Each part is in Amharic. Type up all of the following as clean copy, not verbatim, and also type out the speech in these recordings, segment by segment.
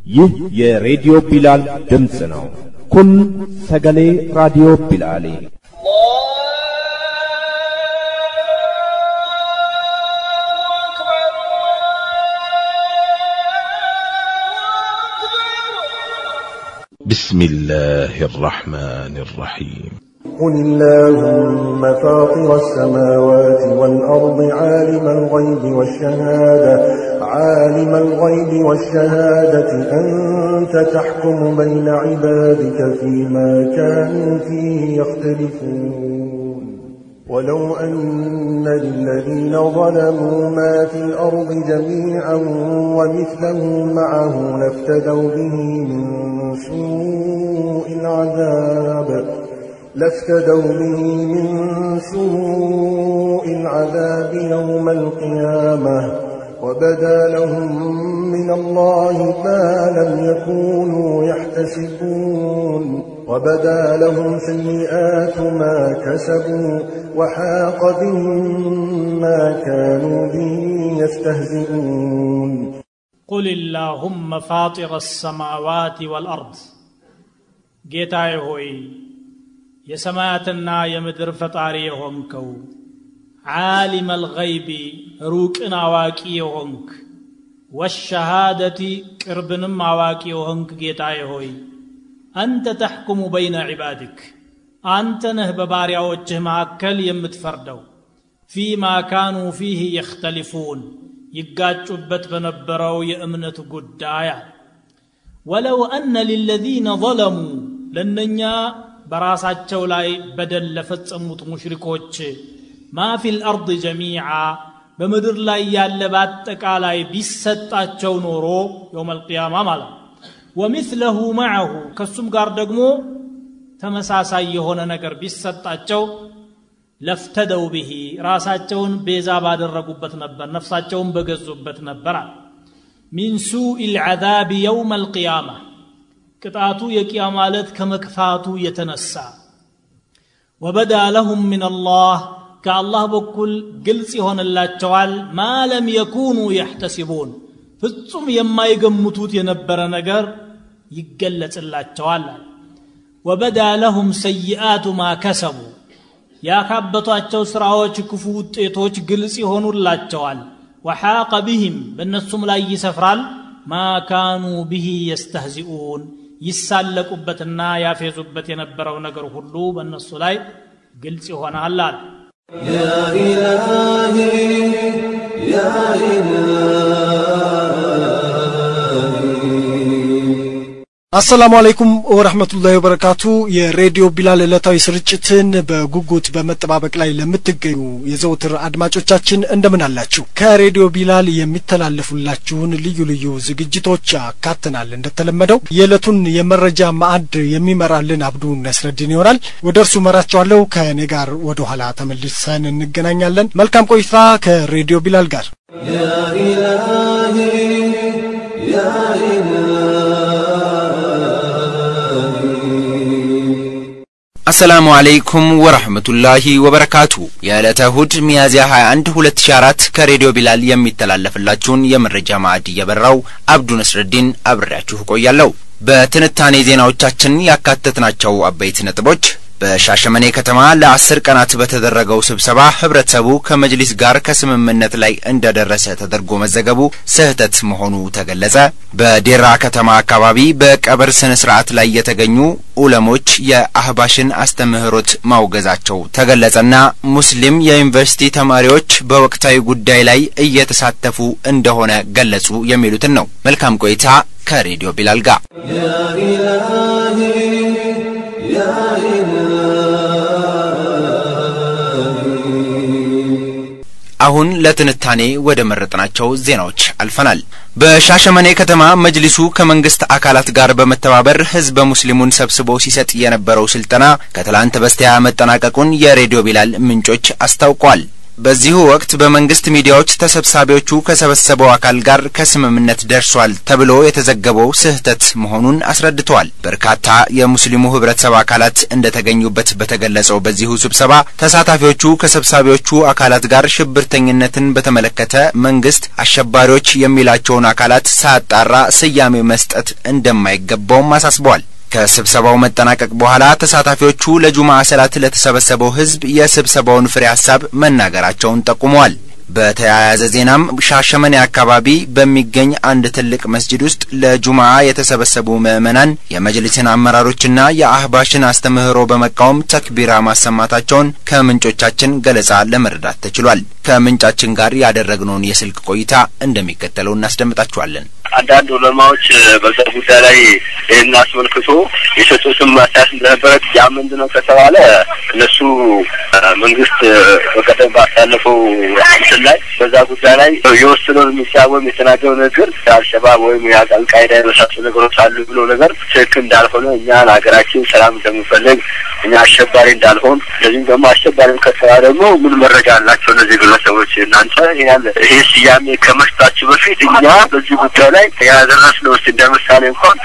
ይህ የሬዲዮ ቢላል ድምጽ ነው። ኩን ሰገሌ ራዲዮ ቢላሌ بسم الله الرحمن الرحيم قل اللهم فاطر السماوات والأرض عالم الغيب والشهادة أنت تحكم بين عبادك فيما كانوا فيه يختلفون ولو أن للذين ظلموا ما في الأرض جميعا ومثله معه لافتدوا به من سوء العذاب يوم القيامة وبدا لهم من الله ما لم يكونوا يحتسبون وبدا لهم سيئات ما كسبوا وحاق بهم ما كانوا به يستهزئون قل اللهم فاطر السماوات والأرض ጌታዬ ሆይ የሰማያትና የምድር ፈጣሪ የሆንከው ዓሊም الغይብ ሩቅን አዋቂ የሆንክ ወሸሃደቲ ቅርብንም አዋቂ የሆንክ ጌታዬ ሆይ አንተ ተሕኩሙ በይነ ዒባድክ አንተ ነህ በባሪያዎችህ መካከል የምትፈርደው ፊማ ካኑ ፊህ የኽተሊፉን ይጋጩበት በነበረው የእምነት ጉዳይ ወለው አነ للذين ظلموا ለነኛ በራሳቸው ላይ በደል ለፈጸሙት ሙሽሪኮች ما في الارض جميعا በምድር ላይ ያለ በአጠቃላይ ቢሰጣቸው ኖሮ يوم القيامه ማለት ومثله معه ከሱም ጋር ደግሞ ተመሳሳይ የሆነ ነገር ቢሰጣቸው ለፍተደው به ራሳቸውን ቤዛ ባደረጉበት ነበር ነፍሳቸውን በገዙበት ነበር من سوء العذاب يوم القيامه ቅጣቱ የቂያማ ዕለት ከመክፋቱ የተነሳ وبدا لهم من الله ከአላህ በኩል ግልጽ ይሆንላቸዋል ما لم يكونوا يحتسبون ፍጹም የማይገምቱት የነበረ ነገር ይገለጽላቸዋል وبدا لهم سيئات ما كسبوا ያካበቷቸው ስራዎች ክፉ ውጤቶች ግልጽ ይሆኑላቸዋል وحاق بهم በእነሱም ላይ ይሰፍራል ما كانوا به يستهزئون ይሳለቁበትና ያፌዙበት የነበረው ነገር ሁሉ በእነሱ ላይ ግልጽ ይሆናል يا إلهي يا አሰላሙ አለይኩም ወራህመቱላሂ ወበረካቱ የሬዲዮ ቢላል ዕለታዊ ስርጭትን በጉጉት በመጠባበቅ ላይ ለምትገኙ የዘውትር አድማጮቻችን እንደምን አላችሁ ከሬዲዮ ቢላል የሚተላለፉላችሁን ልዩ ልዩ ዝግጅቶች አካተናል እንደተለመደው የዕለቱን የመረጃ ማዕድ የሚመራልን አብዱ ነስረዲን ይሆናል ወደርሱ መራቻለሁ ከኔ ጋር ወደ ኋላ ተመልሰን እንገናኛለን መልካም ቆይታ ከሬዲዮ ቢላል ጋር يا إلهي يا السلام عليكم ورحمة الله وبركاته يا لتهود ميازيا 21 2004 كراديو بلال የሚተላለፍላችሁን የመረጃ ማዕድ የበራው አብዱ ነስረዲን አብራችሁ ቆያለሁ በትንታኔ ዜናዎቻችን ያካተትናቸው አበይት ነጥቦች በሻሸመኔ ከተማ ለ10 ቀናት በተደረገው ስብሰባ ህብረተሰቡ ከመጅሊስ ጋር ከስምምነት ላይ እንደደረሰ ተደርጎ መዘገቡ ስህተት መሆኑ ተገለጸ በዴራ ከተማ አካባቢ በቀብር ስነ ስርዓት ላይ የተገኙ ዑለሞች የአህባሽን አስተምህሮት ማውገዛቸው ተገለጸና ሙስሊም የዩኒቨርሲቲ ተማሪዎች በወቅታዊ ጉዳይ ላይ እየተሳተፉ እንደሆነ ገለጹ የሚሉትን ነው መልካም ቆይታ ከሬዲዮ ቢላል ጋር አሁን ለትንታኔ ወደ መረጥናቸው ዜናዎች አልፈናል በሻሸመኔ ከተማ መጅሊሱ ከመንግስት አካላት ጋር በመተባበር ህዝብ ሙስሊሙን ሰብስቦ ሲሰጥ የነበረው ስልጠና ከትላንት በስቲያ መጠናቀቁን የሬዲዮ ቢላል ምንጮች አስታውቀዋል በዚሁ ወቅት በመንግስት ሚዲያዎች ተሰብሳቢዎቹ ከሰበሰበው አካል ጋር ከስምምነት ደርሷል ተብሎ የተዘገበው ስህተት መሆኑን አስረድተዋል። በርካታ የሙስሊሙ ህብረተሰብ አካላት እንደተገኙበት በተገለጸው በዚሁ ስብሰባ ተሳታፊዎቹ ከሰብሳቢዎቹ አካላት ጋር ሽብርተኝነትን በተመለከተ መንግስት አሸባሪዎች የሚላቸውን አካላት ሳያጣራ ስያሜ መስጠት እንደማይገባውም አሳስበዋል። ከስብሰባው መጠናቀቅ በኋላ ተሳታፊዎቹ ለጁማዓ ሰላት ለተሰበሰበው ህዝብ የስብሰባውን ፍሬ ሐሳብ መናገራቸውን ጠቁመዋል። በተያያዘ ዜናም ሻሸመኔ አካባቢ በሚገኝ አንድ ትልቅ መስጂድ ውስጥ ለጁማዓ የተሰበሰቡ ምዕመናን የመጅሊስን አመራሮችና የአህባሽን አስተምህሮ በመቃወም ተክቢራ ማሰማታቸውን ከምንጮቻችን ገለጻ ለመረዳት ተችሏል። ከምንጫችን ጋር ያደረግነውን የስልክ ቆይታ እንደሚከተለው እናስደምጣችኋለን። አንዳንድ ዑለማዎች በዛ ጉዳይ ላይ ይህን አስመልክቶ የሰጡትን ማስተያየት እንደነበረ ያ ምንድነው ከተባለ እነሱ መንግስት በቀደም ባሳለፈው እንትን ላይ በዛ ጉዳይ ላይ የወሰነውን የሚሳወም የተናገረው ነገር አልሸባብ ወይም የአልቃይዳ የመሳሰሉ ነገሮች አሉ ብሎ ነገር ትክክል እንዳልሆነ እኛ ሀገራችን ሰላም እንደምንፈልግ እኛ አሸባሪ እንዳልሆን ለዚህም ደግሞ አሸባሪ ከተባለ ደግሞ ምን መረጃ አላቸው እነዚህ ግለሰቦች እናንተ ይሄ ስያሜ ከመስጠታችሁ በፊት እኛ በዚህ ጉዳይ ላይ ያደረስነው እንደምሳሌ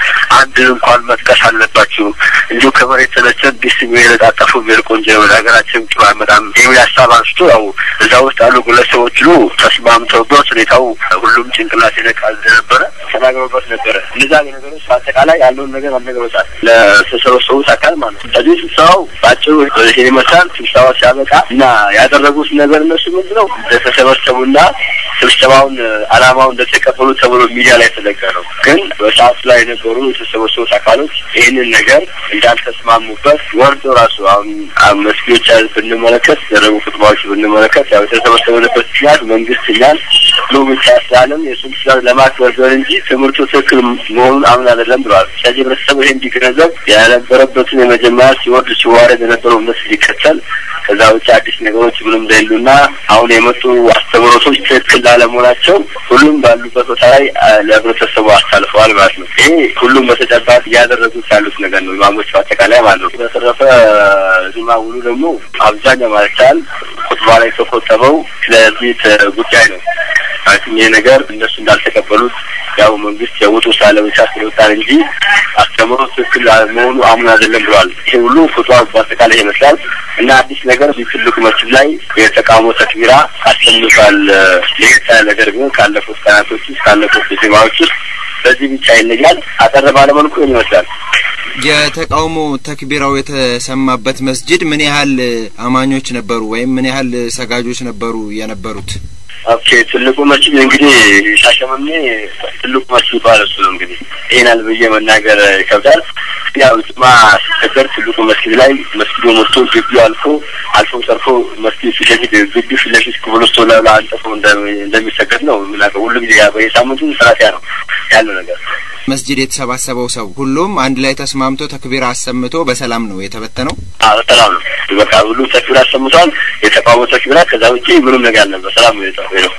እንኳን መጥቀስ አለባችሁ እንጂ ከመሬት ተነስተን ቢስሚላህ ለጣጣፉ ቢልቆንጀ ወላገራችን በጣም የሚያሳብ አንስቶ ያው እዛ ውስጥ አሉ ግለሰቦች ሁሉ ተስማምተውበት ሁኔታው ሁሉም ጭንቅላት ይነቃል ነበር ተናግረውበት ነበር። እነዛ ነገሮች አጠቃላይ ያለውን ነገር አነጋግረውታል ለተሰበሰቡት አካል ማለት ነው። ስለዚህ ስብሰባው ባጭሩ ይሄ መሳል ስብሰባው ሲያበቃ እና ያደረጉት ነገር እነሱ ምንድነው ተሰበሰቡና ስብሰባውን አላማው እንደተቀበሉ ተብሎ ሚዲያ ላይ ተዘገረው። ግን በሰዓት ላይ የነበሩ የተሰበሰቡት አካሎች ይህንን ነገር እንዳልተስማሙበት ወርዶ ራሱ አሁን መስጊዶች ብንመለከት ደረቡ ኹጥባዎች ብንመለከት ያው የተሰበሰቡበት ሲያድ መንግስት ይላል ሎብቻ ሰላም የሱን ስራ ለማክበር እንጂ ትምህርቱ ትክክል መሆኑን አምና አይደለም ብሏል። ስለዚህ ህብረተሰቡ ይሄን እንዲገነዘብ ያለበረበትን የመጀመሪያ ሲወርድ ሲዋረድ የነበረው መስጊድ ይከተል ከዛ ውጭ አዲስ ነገሮች ምንም እንደሌሉና አሁን የመጡ አስተምሮቶች ትክክል ላለመሆናቸው ሁሉም ባሉበት ቦታ ላይ ለህብረተሰቡ አስተላልፈዋል ማለት ነው። ይሄ ሁሉም በተጨባጭ ያደረጉት ያሉት ነገር ነው ኢማሞች አጠቃላይ ማለት ነው። በተረፈ ጁማው ደግሞ አብዛኛው ማለት ኹጥባ ላይ ተቆጠበው ስለዚህ ጉዳይ ነው ይሄ ነገር እነሱ እንዳልተቀበሉት ያው መንግስት የውጡ ሳለብቻ ስለወጣን እንጂ አስተምሮ ትክክል መሆኑ አምና አይደለም ብሏል። ይሄ ሁሉ ኹጥባው በአጠቃላይ ይመስላል እና አዲስ ነገር በትልቁ መስጂድ ላይ የተቃውሞ ተክቢራ አሰምቷል። ለየት ያለ ነገር ግን ካለፉት ቀናቶች ካለፉት ጁማዎች በዚህ ብቻ ይለያል። አጠር ባለ መልኩ ይመስላል። የተቃውሞ ተክቢራው የተሰማበት መስጂድ ምን ያህል አማኞች ነበሩ ወይም ምን ያህል ሰጋጆች ነበሩ የነበሩት? ኦኬ ትልቁ መስጂድ እንግዲህ ሻሸመኔ ትልቁ መስጂድ ባለሱ እንግዲህ ይሄናል ብዬ መናገር ይከብዳል። ያው ጁማ ሲከበር ትልቁ መስጂድ ላይ መስጂዱ ሞልቶ ግቢው አልፎ ተርፎ መስጂድ ሲደግ ግቢው ፍለሽስ ክብሎስ ተላላ አንጠፎ እንደሚሰገድ ነው ምናቀው ሁሉ ጊዜ በየሳምንቱ ስራቲያ ነው ያለው ነገር። መስጂድ የተሰባሰበው ሰው ሁሉም አንድ ላይ ተስማምቶ ተክቢራ አሰምቶ በሰላም ነው የተበተነው? በሰላም ነው በቃ ሁሉ ተክቢራ አሰምቷል። የተቃወመው ተክቢራ ከዛ ውጪ ምንም ነገር አልነበረ በሰላም ነው የተፈጠረው።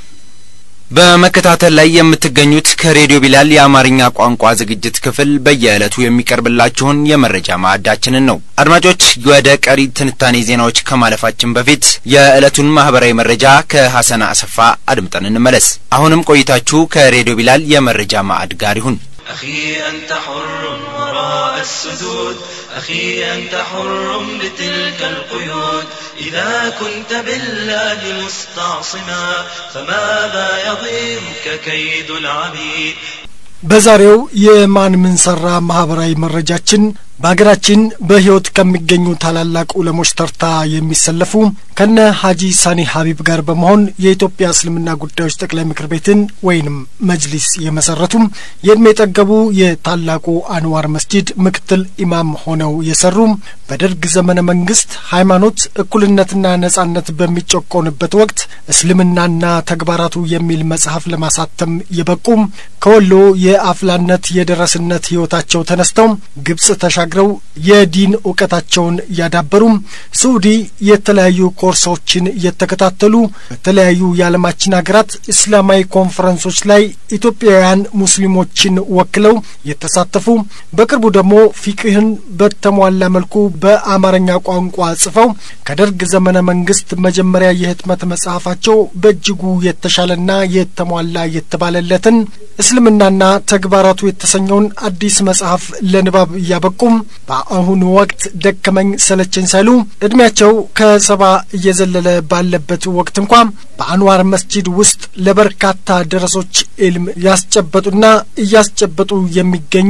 በመከታተል ላይ የምትገኙት ከሬዲዮ ቢላል የአማርኛ ቋንቋ ዝግጅት ክፍል በየዕለቱ የሚቀርብላችሁን የመረጃ ማዕዳችንን ነው። አድማጮች ወደ ቀሪ ትንታኔ ዜናዎች ከማለፋችን በፊት የዕለቱን ማህበራዊ መረጃ ከሐሰና አሰፋ አድምጠን እንመለስ። አሁንም ቆይታችሁ ከሬዲዮ ቢላል የመረጃ ማዕድ ጋር ይሁን። أخي أنت حر وراء السدود أخي أنت حر بتلك القيود إذا كنت بالله مستعصما فماذا يضيرك كيد العبيد በዛሬው የማን ምን ሰራ ማህበራዊ መረጃችን በአገራችን በህይወት ከሚገኙ ታላላቅ ዑለሞች ተርታ የሚሰለፉ ከነ ሐጂ ሳኒ ሐቢብ ጋር በመሆን የኢትዮጵያ እስልምና ጉዳዮች ጠቅላይ ምክር ቤትን ወይንም መጅሊስ የመሰረቱ የእድሜ ጠገቡ የታላቁ አንዋር መስጂድ ምክትል ኢማም ሆነው የሰሩ በደርግ ዘመነ መንግስት ሃይማኖት እኩልነትና ነጻነት በሚጨቆንበት ወቅት እስልምናና ተግባራቱ የሚል መጽሐፍ ለማሳተም የበቁ ከወሎ የአፍላነት የደረስነት ህይወታቸው ተነስተው ግብጽ ተሸጋግረው የዲን ዕውቀታቸውን ያዳበሩ ሳዑዲ የተለያዩ ኮርሶችን የተከታተሉ በተለያዩ የዓለማችን ሀገራት እስላማዊ ኮንፈረንሶች ላይ ኢትዮጵያውያን ሙስሊሞችን ወክለው የተሳተፉ በቅርቡ ደግሞ ፊቅህን በተሟላ መልኩ በአማርኛ ቋንቋ ጽፈው ከደርግ ዘመነ መንግስት መጀመሪያ የህትመት መጽሐፋቸው በእጅጉ የተሻለና የተሟላ የተባለለትን እስልምናና ተግባራቱ የተሰኘውን አዲስ መጽሐፍ ለንባብ ያበቁም በአሁኑ ወቅት ደከመኝ ሰለቸኝ ሳይሉ እድሜያቸው ከ70 እየዘለለ ባለበት ወቅት እንኳን በአንዋር መስጂድ ውስጥ ለበርካታ ደረሶች ኢልም ያስጨበጡና እያስጨበጡ የሚገኙ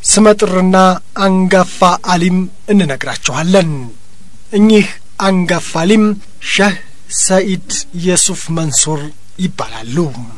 ስመጥርና አንጋፋ አሊም እንነግራችኋለን። እኚህ አንጋፋ አሊም ሼህ ሰኢድ የሱፍ መንሱር ይባላሉ።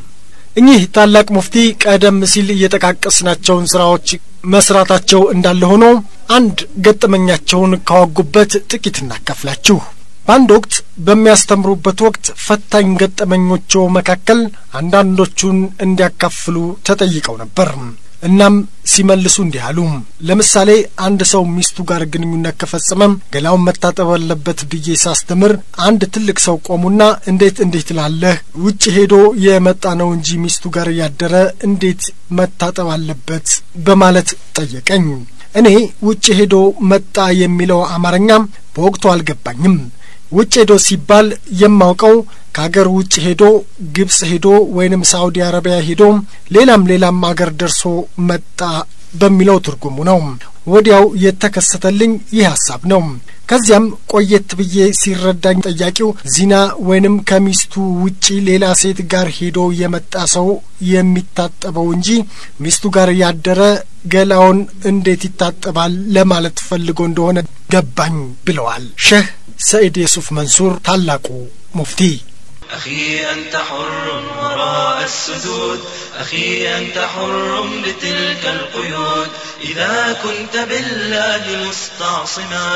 እኚህ ታላቅ ሙፍቲ ቀደም ሲል እየተቃቀስናቸውን ስራዎች መስራታቸው እንዳለ ሆኖ አንድ ገጠመኛቸውን ካወጉበት ጥቂት እናካፍላችሁ። በአንድ ወቅት በሚያስተምሩበት ወቅት ፈታኝ ገጠመኞቹ መካከል አንዳንዶቹን እንዲያካፍሉ ተጠይቀው ነበር። እናም ሲመልሱ እንዲህ አሉ። ለምሳሌ አንድ ሰው ሚስቱ ጋር ግንኙነት ከፈጸመ ገላውን መታጠብ አለበት ብዬ ሳስተምር አንድ ትልቅ ሰው ቆሙና እንዴት ትላለህ? ውጭ ሄዶ የመጣ ነው እንጂ ሚስቱ ጋር ያደረ እንዴት መታጠብ አለበት በማለት ጠየቀኝ። እኔ ውጭ ሄዶ መጣ የሚለው አማርኛ በወቅቱ አልገባኝም። ውጭ ሄዶ ሲባል የማውቀው ከሀገር ውጭ ሄዶ ግብጽ ሄዶ ወይንም ሳዑዲ አረቢያ ሄዶ ሌላም ሀገር ደርሶ መጣ በሚለው ትርጉሙ ነው። ወዲያው የተከሰተልኝ ይህ ሐሳብ ነው። ከዚያም ቆየት ብዬ ሲረዳኝ ጠያቂው ዚና ወይንም ከሚስቱ ውጪ ሌላ ሴት ጋር ሄዶ የመጣ ሰው የሚታጠበው እንጂ ሚስቱ ጋር ያደረ ገላውን እንዴት ይታጠባል ለማለት ፈልጎ እንደሆነ ገባኝ ብለዋል ሼህ ሰኢድ የሱፍ መንሱር ታላቁ ሙፍቲ። أخي أنت حر وراء السدود أخي أنت حر بتلك القيود إذا كنت بالله مستعصما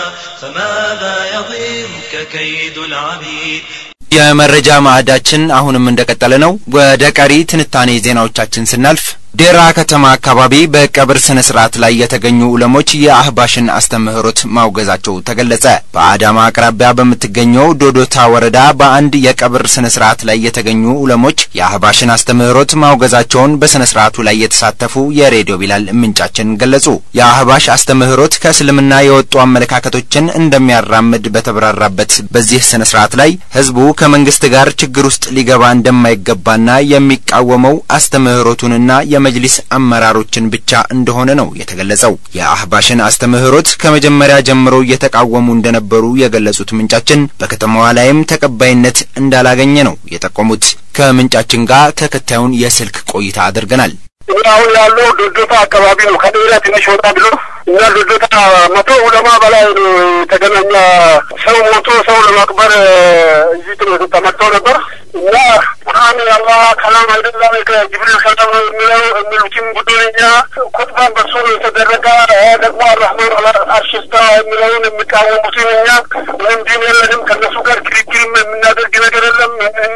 فماذا يضيرك كيد العبيد የመረጃ ማዕዳችን አሁንም እንደቀጠለ ነው። ወደ ቀሪ ትንታኔ ዜናዎቻችን ስናልፍ ዴራ ከተማ አካባቢ በቀብር ስነ ስርዓት ላይ የተገኙ ዑለሞች የአህባሽን አስተምህሮት ማውገዛቸው ተገለጸ። በአዳማ አቅራቢያ በምትገኘው ዶዶታ ወረዳ በአንድ የቀብር ስነ ስርዓት ላይ የተገኙ ዑለሞች የአህባሽን አስተምህሮት ማውገዛቸውን በስነ ስርዓቱ ላይ የተሳተፉ የሬዲዮ ቢላል ምንጫችን ገለጹ። የአህባሽ አስተምህሮት ከእስልምና የወጡ አመለካከቶችን እንደሚያራምድ በተብራራበት በዚህ ስነ ስርዓት ላይ ህዝቡ ከመንግስት ጋር ችግር ውስጥ ሊገባ እንደማይገባና የሚቃወመው አስተምህሮቱንና የመጅሊስ አመራሮችን ብቻ እንደሆነ ነው የተገለጸው። የአህባሽን አስተምህሮት ከመጀመሪያ ጀምሮ እየተቃወሙ እንደነበሩ የገለጹት ምንጫችን በከተማዋ ላይም ተቀባይነት እንዳላገኘ ነው የጠቆሙት። ከምንጫችን ጋር ተከታዩን የስልክ ቆይታ አድርገናል። አሁን ያለው ዶዶታ አካባቢ ነው። ከዴራ ትንሽ ወጣ ብሎ እና ዶዶታ 100 ዑለማ በላይ ተገናኛ ሰው ሞቶ ሰው ለማቅበር እዚህ ተመርተው ነበር እና ቁርአን ያላህ ከላም አይደለም ከጅብሪል ከላም ነው የሚሉትን ጉዳይኛ ቁጥባን በሱ የተደረገ ደግሞ አርህማን አርሽስታ የሚለውን የሚቃወሙትን እኛ ምንም ዲን የለንም ከነሱ ጋር ክርክር የምናደርግ ነገር የለም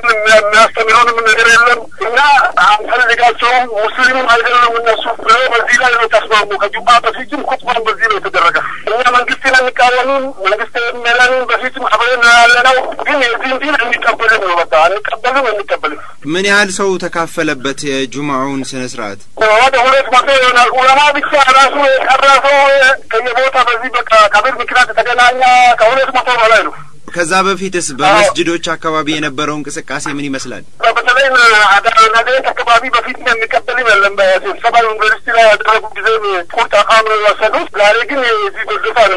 የሚያስተምሩንም ነገር የለም እና አንፈልጋቸውም ሙስሊም አይደለም እነሱ በዚህ ላይ ነው ተስማሙ። ከጁባ በፊትም ቁጥባን በዚህ ነው የተደረገ። እኛ መንግስትን እንቃወምም መንግስት የሚለን በፊትም አብረን ያለነው ግን የዚህ ዲን እንቀበልን ነው በቃ እንቀበልን። ምን ያህል ሰው ተካፈለበት የጁማውን ስነ ስርዓት? ወደ 200 ይሆናል። ዑለማ ብቻ ራሱ ቀራሰው ከየቦታ በዚህ በቃ ከብር ምክንያት ተገናኛ ከ200 በላይ ነው። ከዛ በፊትስ በመስጂዶች አካባቢ የነበረው እንቅስቃሴ ምን ይመስላል? በተለይ አዳራና አካባቢ በፊት የሚቀበል ይመለም በስብሰባ ዩኒቨርሲቲ ላይ ያደረጉ ጊዜ ቁርጥ አቋም ነው የወሰዱት። ዛሬ ግን እዚህ ዶዶታ ነው።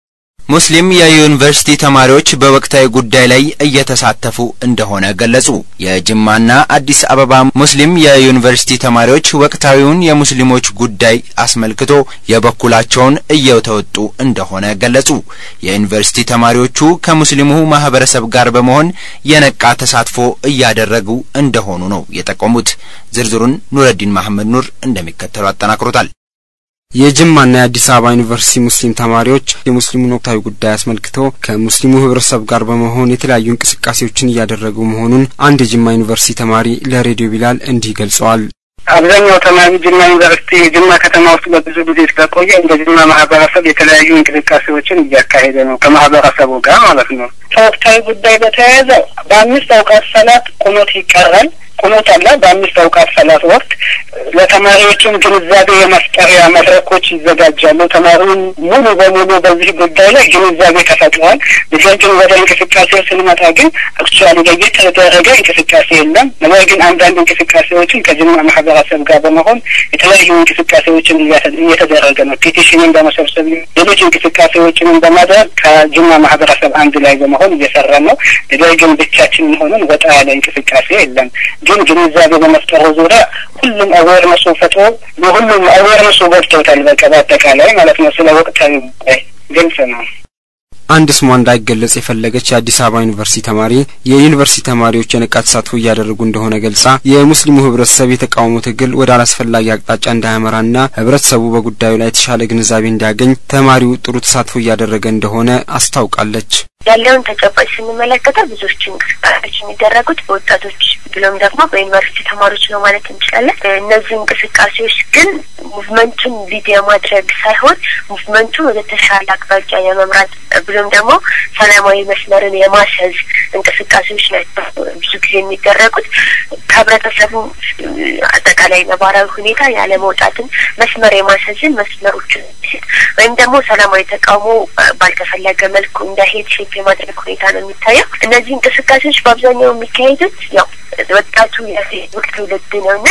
ሙስሊም የዩኒቨርሲቲ ተማሪዎች በወቅታዊ ጉዳይ ላይ እየተሳተፉ እንደሆነ ገለጹ። የጅማና አዲስ አበባ ሙስሊም የዩኒቨርሲቲ ተማሪዎች ወቅታዊውን የሙስሊሞች ጉዳይ አስመልክቶ የበኩላቸውን እየተወጡ እንደሆነ ገለጹ። የዩኒቨርሲቲ ተማሪዎቹ ከሙስሊሙ ማህበረሰብ ጋር በመሆን የነቃ ተሳትፎ እያደረጉ እንደሆኑ ነው የጠቆሙት። ዝርዝሩን ኑረዲን መሐመድ ኑር እንደሚከተለው አጠናክሮታል። የጅማና የአዲስ አበባ ዩኒቨርሲቲ ሙስሊም ተማሪዎች የሙስሊሙን ወቅታዊ ጉዳይ አስመልክተው ከሙስሊሙ ህብረተሰብ ጋር በመሆን የተለያዩ እንቅስቃሴዎችን እያደረጉ መሆኑን አንድ የጅማ ዩኒቨርሲቲ ተማሪ ለሬዲዮ ቢላል እንዲህ ገልጸዋል። አብዛኛው ተማሪ ጅማ ዩኒቨርሲቲ ጅማ ከተማ ውስጥ በብዙ ጊዜ ስለቆየ እንደ ጅማ ማህበረሰብ የተለያዩ እንቅስቃሴዎችን እያካሄደ ነው ከማህበረሰቡ ጋር ማለት ነው። ከወቅታዊ ጉዳይ በተያያዘ በአምስት አውቃት ሰላት ቁኑት ይቀራል። ቁኑት አለ በአምስት አውቃት ሰላት ወቅት ለተማሪዎችም ግንዛቤ የማስቀሪያ መድረኮች ይዘጋጃሉ። ተማሪውን ሙሉ በሙሉ በዚህ ጉዳይ ላይ ግንዛቤ ተፈጥሯል። ግን ወደ እንቅስቃሴው ስንመጣ ግን አክቹዋሊ ለየት የተደረገ እንቅስቃሴ የለም። ነገር ግን አንዳንድ እንቅስቃሴዎችን ከጅማ ማህበረሰብ ጋር በመሆን የተለያዩ እንቅስቃሴዎችን እየተደረገ ነው። ፒቲሽንን በመሰብሰብ ሌሎች እንቅስቃሴዎችን በማድረግ ከጅማ ማህበረሰብ አንድ ላይ በመሆን እየሰራ ነው። ነገር ግን ብቻችንን ሆነን ወጣ ያለ እንቅስቃሴ የለም። ግን ግንዛቤ በመፍጠሩ ዙሪያ ሁሉም አዌርነሱ ፈጥሮ ለሁሉም አዌርነሱ ገብቶታል። በቃ በአጠቃላይ ማለት ነው ስለ ወቅታዊ ጉዳይ ግልጽ ነው። አንድ ስሟ እንዳይገለጽ የፈለገች የአዲስ አበባ ዩኒቨርሲቲ ተማሪ የዩኒቨርሲቲ ተማሪዎች የነቃ ተሳትፎ እያደረጉ እንደሆነ ገልጻ የሙስሊሙ ህብረተሰብ የተቃውሞ ትግል ወደ አላስፈላጊ አቅጣጫ እንዳያመራና ህብረተሰቡ በጉዳዩ ላይ የተሻለ ግንዛቤ እንዲያገኝ ተማሪው ጥሩ ተሳትፎ እያደረገ እንደሆነ አስታውቃለች። ያለውን ተጨባጭ ስንመለከተው ብዙዎች እንቅስቃሴዎች የሚደረጉት በወጣቶች ብሎም ደግሞ በዩኒቨርሲቲ ተማሪዎች ነው ማለት እንችላለን። እነዚህ እንቅስቃሴዎች ግን ሙቭመንቱን ሊድ የማድረግ ሳይሆን ሙቭመንቱን ወደ ተሻለ አቅጣጫ የመምራት ብሎም ደግሞ ሰላማዊ መስመርን የማስያዝ እንቅስቃሴዎች ናቸው ብዙ ጊዜ የሚደረጉት። ከህብረተሰቡ አጠቃላይ ነባራዊ ሁኔታ ያለ መውጣትን መስመር የማስያዝን መስመሮችን ወይም ደግሞ ሰላማዊ ተቃውሞ ባልተፈለገ መልኩ እንዳይሄድ ሼፕ የማድረግ ሁኔታ ነው የሚታየው። እነዚህ እንቅስቃሴዎች በአብዛኛው የሚካሄዱት ያው ወጣቱ የፌስቡክ ትውልድ ነውና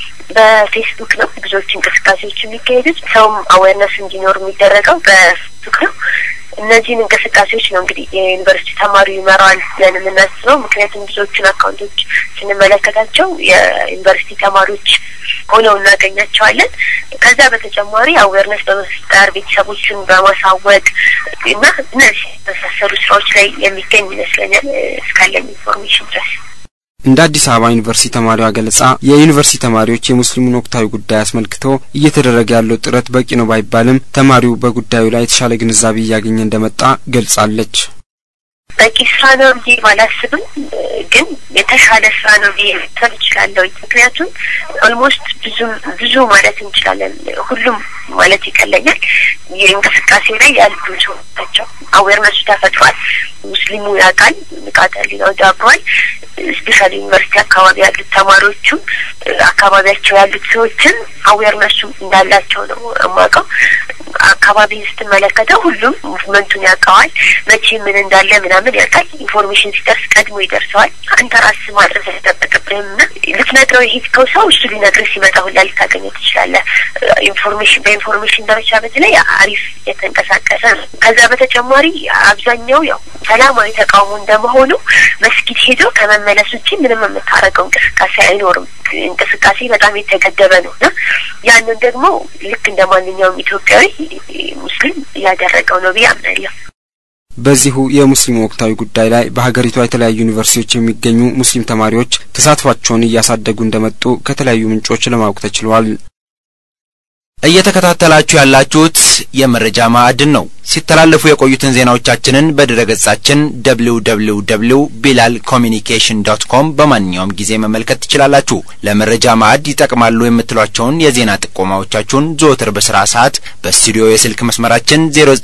በፌስቡክ ነው ብዙዎች እንቅስቃሴዎች የሚካሄዱት። ሰውም አዌርነስ እንዲኖር የሚደረገው በፌስቡክ ነው። እነዚህን እንቅስቃሴዎች ነው እንግዲህ የዩኒቨርሲቲ ተማሪው ይመራል ብለን የምናስበው። ምክንያቱም ብዙዎቹን አካውንቶች ስንመለከታቸው የዩኒቨርሲቲ ተማሪዎች ሆነው እናገኛቸዋለን። ከዛ በተጨማሪ አዌርነስ በመፍጠር ቤተሰቦችን በማሳወቅ እና እነዚህ በመሳሰሉ ስራዎች ላይ የሚገኝ ይመስለኛል እስካለኝ ኢንፎርሜሽን ድረስ። እንደ አዲስ አበባ ዩኒቨርሲቲ ተማሪዋ ገለጻ የዩኒቨርሲቲ ተማሪዎች የሙስሊሙን ወቅታዊ ጉዳይ አስመልክቶ እየተደረገ ያለው ጥረት በቂ ነው ባይባልም ተማሪው በጉዳዩ ላይ የተሻለ ግንዛቤ እያገኘ እንደመጣ ገልጻለች። በቂ ስራ ነው ብዬ ባላስብም ግን የተሻለ ስራ ነው ብዬ ማሰብ እችላለሁ። ምክንያቱም ኦልሞስት ብዙ ማለት እንችላለን ሁሉም ማለት ይቀለኛል የእንቅስቃሴ ላይ ያሉ ሰዎች ናቸው። አዌርነሱ ተፈጥሯል። ሙስሊሙ ያውቃል፣ ንቃተ ህሊናው ዳብሯል። ስፔሻሊ ዩኒቨርሲቲ አካባቢ ያሉት ተማሪዎቹ አካባቢያቸው ያሉት ሰዎችን አዌርነሱ እንዳላቸው ነው የማውቀው። አካባቢ ስትመለከተው ሁሉም ሙቭመንቱን ያውቀዋል። መቼ ምን እንዳለ ምናምን ያውቃል። ኢንፎርሜሽን ሲደርስ ቀድሞ ይደርሰዋል። አንተ ራስህ ማድረስ አይጠበቅብህምና ልትነግረው የሄድከው ሰው እሱ ሊነግርህ ሲመጣ ሁላ ልታገኘው ትችላለህ። በኢንፎርሜሽን ደረጃ በተለይ አሪፍ የተንቀሳቀሰ ነው። ከዛ በተጨማሪ አብዛኛው ያው ሰላማዊ ተቃውሞ እንደመሆኑ መስጊድ ሄዶ ከመመለስ ውጪ ምንም የምታረገው እንቅስቃሴ አይኖርም። እንቅስቃሴ በጣም የተገደበ ነውና ያንን ደግሞ ልክ እንደማንኛውም ኢትዮጵያዊ ሙስሊም ያደረገው ነው ብዬ አምናለሁ። በዚሁ የሙስሊም ወቅታዊ ጉዳይ ላይ በሀገሪቷ የተለያዩ ዩኒቨርሲቲዎች የሚገኙ ሙስሊም ተማሪዎች ተሳትፏቸውን እያሳደጉ እንደመጡ ከተለያዩ ምንጮች ለማወቅ ተችሏል። እየተከታተላችሁ ያላችሁት የመረጃ ማዕድን ነው። ሲተላለፉ የቆዩትን ዜናዎቻችንን በድረገጻችን www.bilalcommunication.com በማንኛውም ጊዜ መመልከት ትችላላችሁ። ለመረጃ ማዕድ ይጠቅማሉ የምትሏቸውን የዜና ጥቆማዎቻችሁን ዘወትር በስራ ሰዓት በስቱዲዮ የስልክ መስመራችን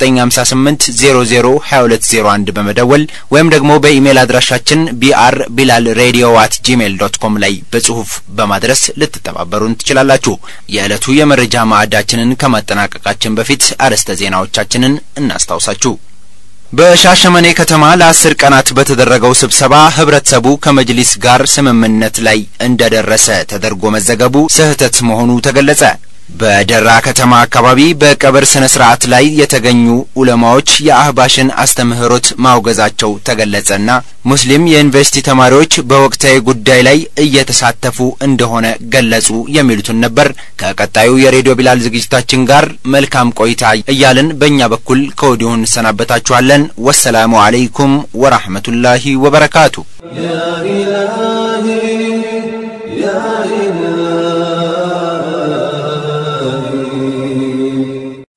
0958002201 በመደወል ወይም ደግሞ በኢሜል አድራሻችን brbilalradio@gmail.com ላይ በጽሁፍ በማድረስ ልትተባበሩን ትችላላችሁ። የዕለቱ የመረጃ ማዕዳችንን ከማጠናቀቃችን በፊት አርዕስተ ዜናዎቻችንን እናስታውሳችሁ። በሻሸመኔ ከተማ ለ10 ቀናት በተደረገው ስብሰባ ህብረተሰቡ ከመጅሊስ ጋር ስምምነት ላይ እንደደረሰ ተደርጎ መዘገቡ ስህተት መሆኑ ተገለጸ። በደራ ከተማ አካባቢ በቀብር ስነ ስርዓት ላይ የተገኙ ዑለማዎች የአህባሽን አስተምህሮት ማውገዛቸው ተገለጸና ሙስሊም የዩኒቨርሲቲ ተማሪዎች በወቅታዊ ጉዳይ ላይ እየተሳተፉ እንደሆነ ገለጹ የሚሉትን ነበር። ከቀጣዩ የሬዲዮ ቢላል ዝግጅታችን ጋር መልካም ቆይታ እያልን በእኛ በኩል ከወዲሁ እንሰናበታችኋለን። ወሰላሙ አለይኩም ወራህመቱላሂ ወበረካቱ።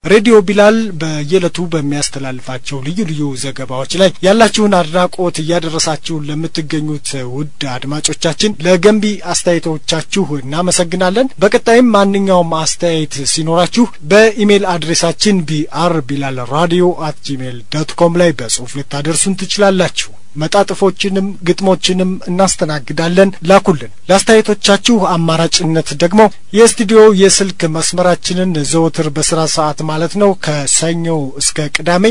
ሬዲዮ ቢላል በየለቱ በሚያስተላልፋቸው ልዩ ልዩ ዘገባዎች ላይ ያላችሁን አድናቆት እያደረሳችሁ ለምትገኙት ውድ አድማጮቻችን ለገንቢ አስተያየቶቻችሁ እናመሰግናለን። በቀጣይም ማንኛውም አስተያየት ሲኖራችሁ በኢሜል አድሬሳችን brbilalradio@gmail.com ላይ በጽሁፍ ልታደርሱን ትችላላችሁ። መጣጥፎችንም ግጥሞችንም እናስተናግዳለን። ላኩልን። ለአስተያየቶቻችሁ አማራጭነት ደግሞ የስቱዲዮ የስልክ መስመራችንን ዘወትር በስራ ሰዓት ማለት ነው ከሰኞ እስከ ቅዳሜ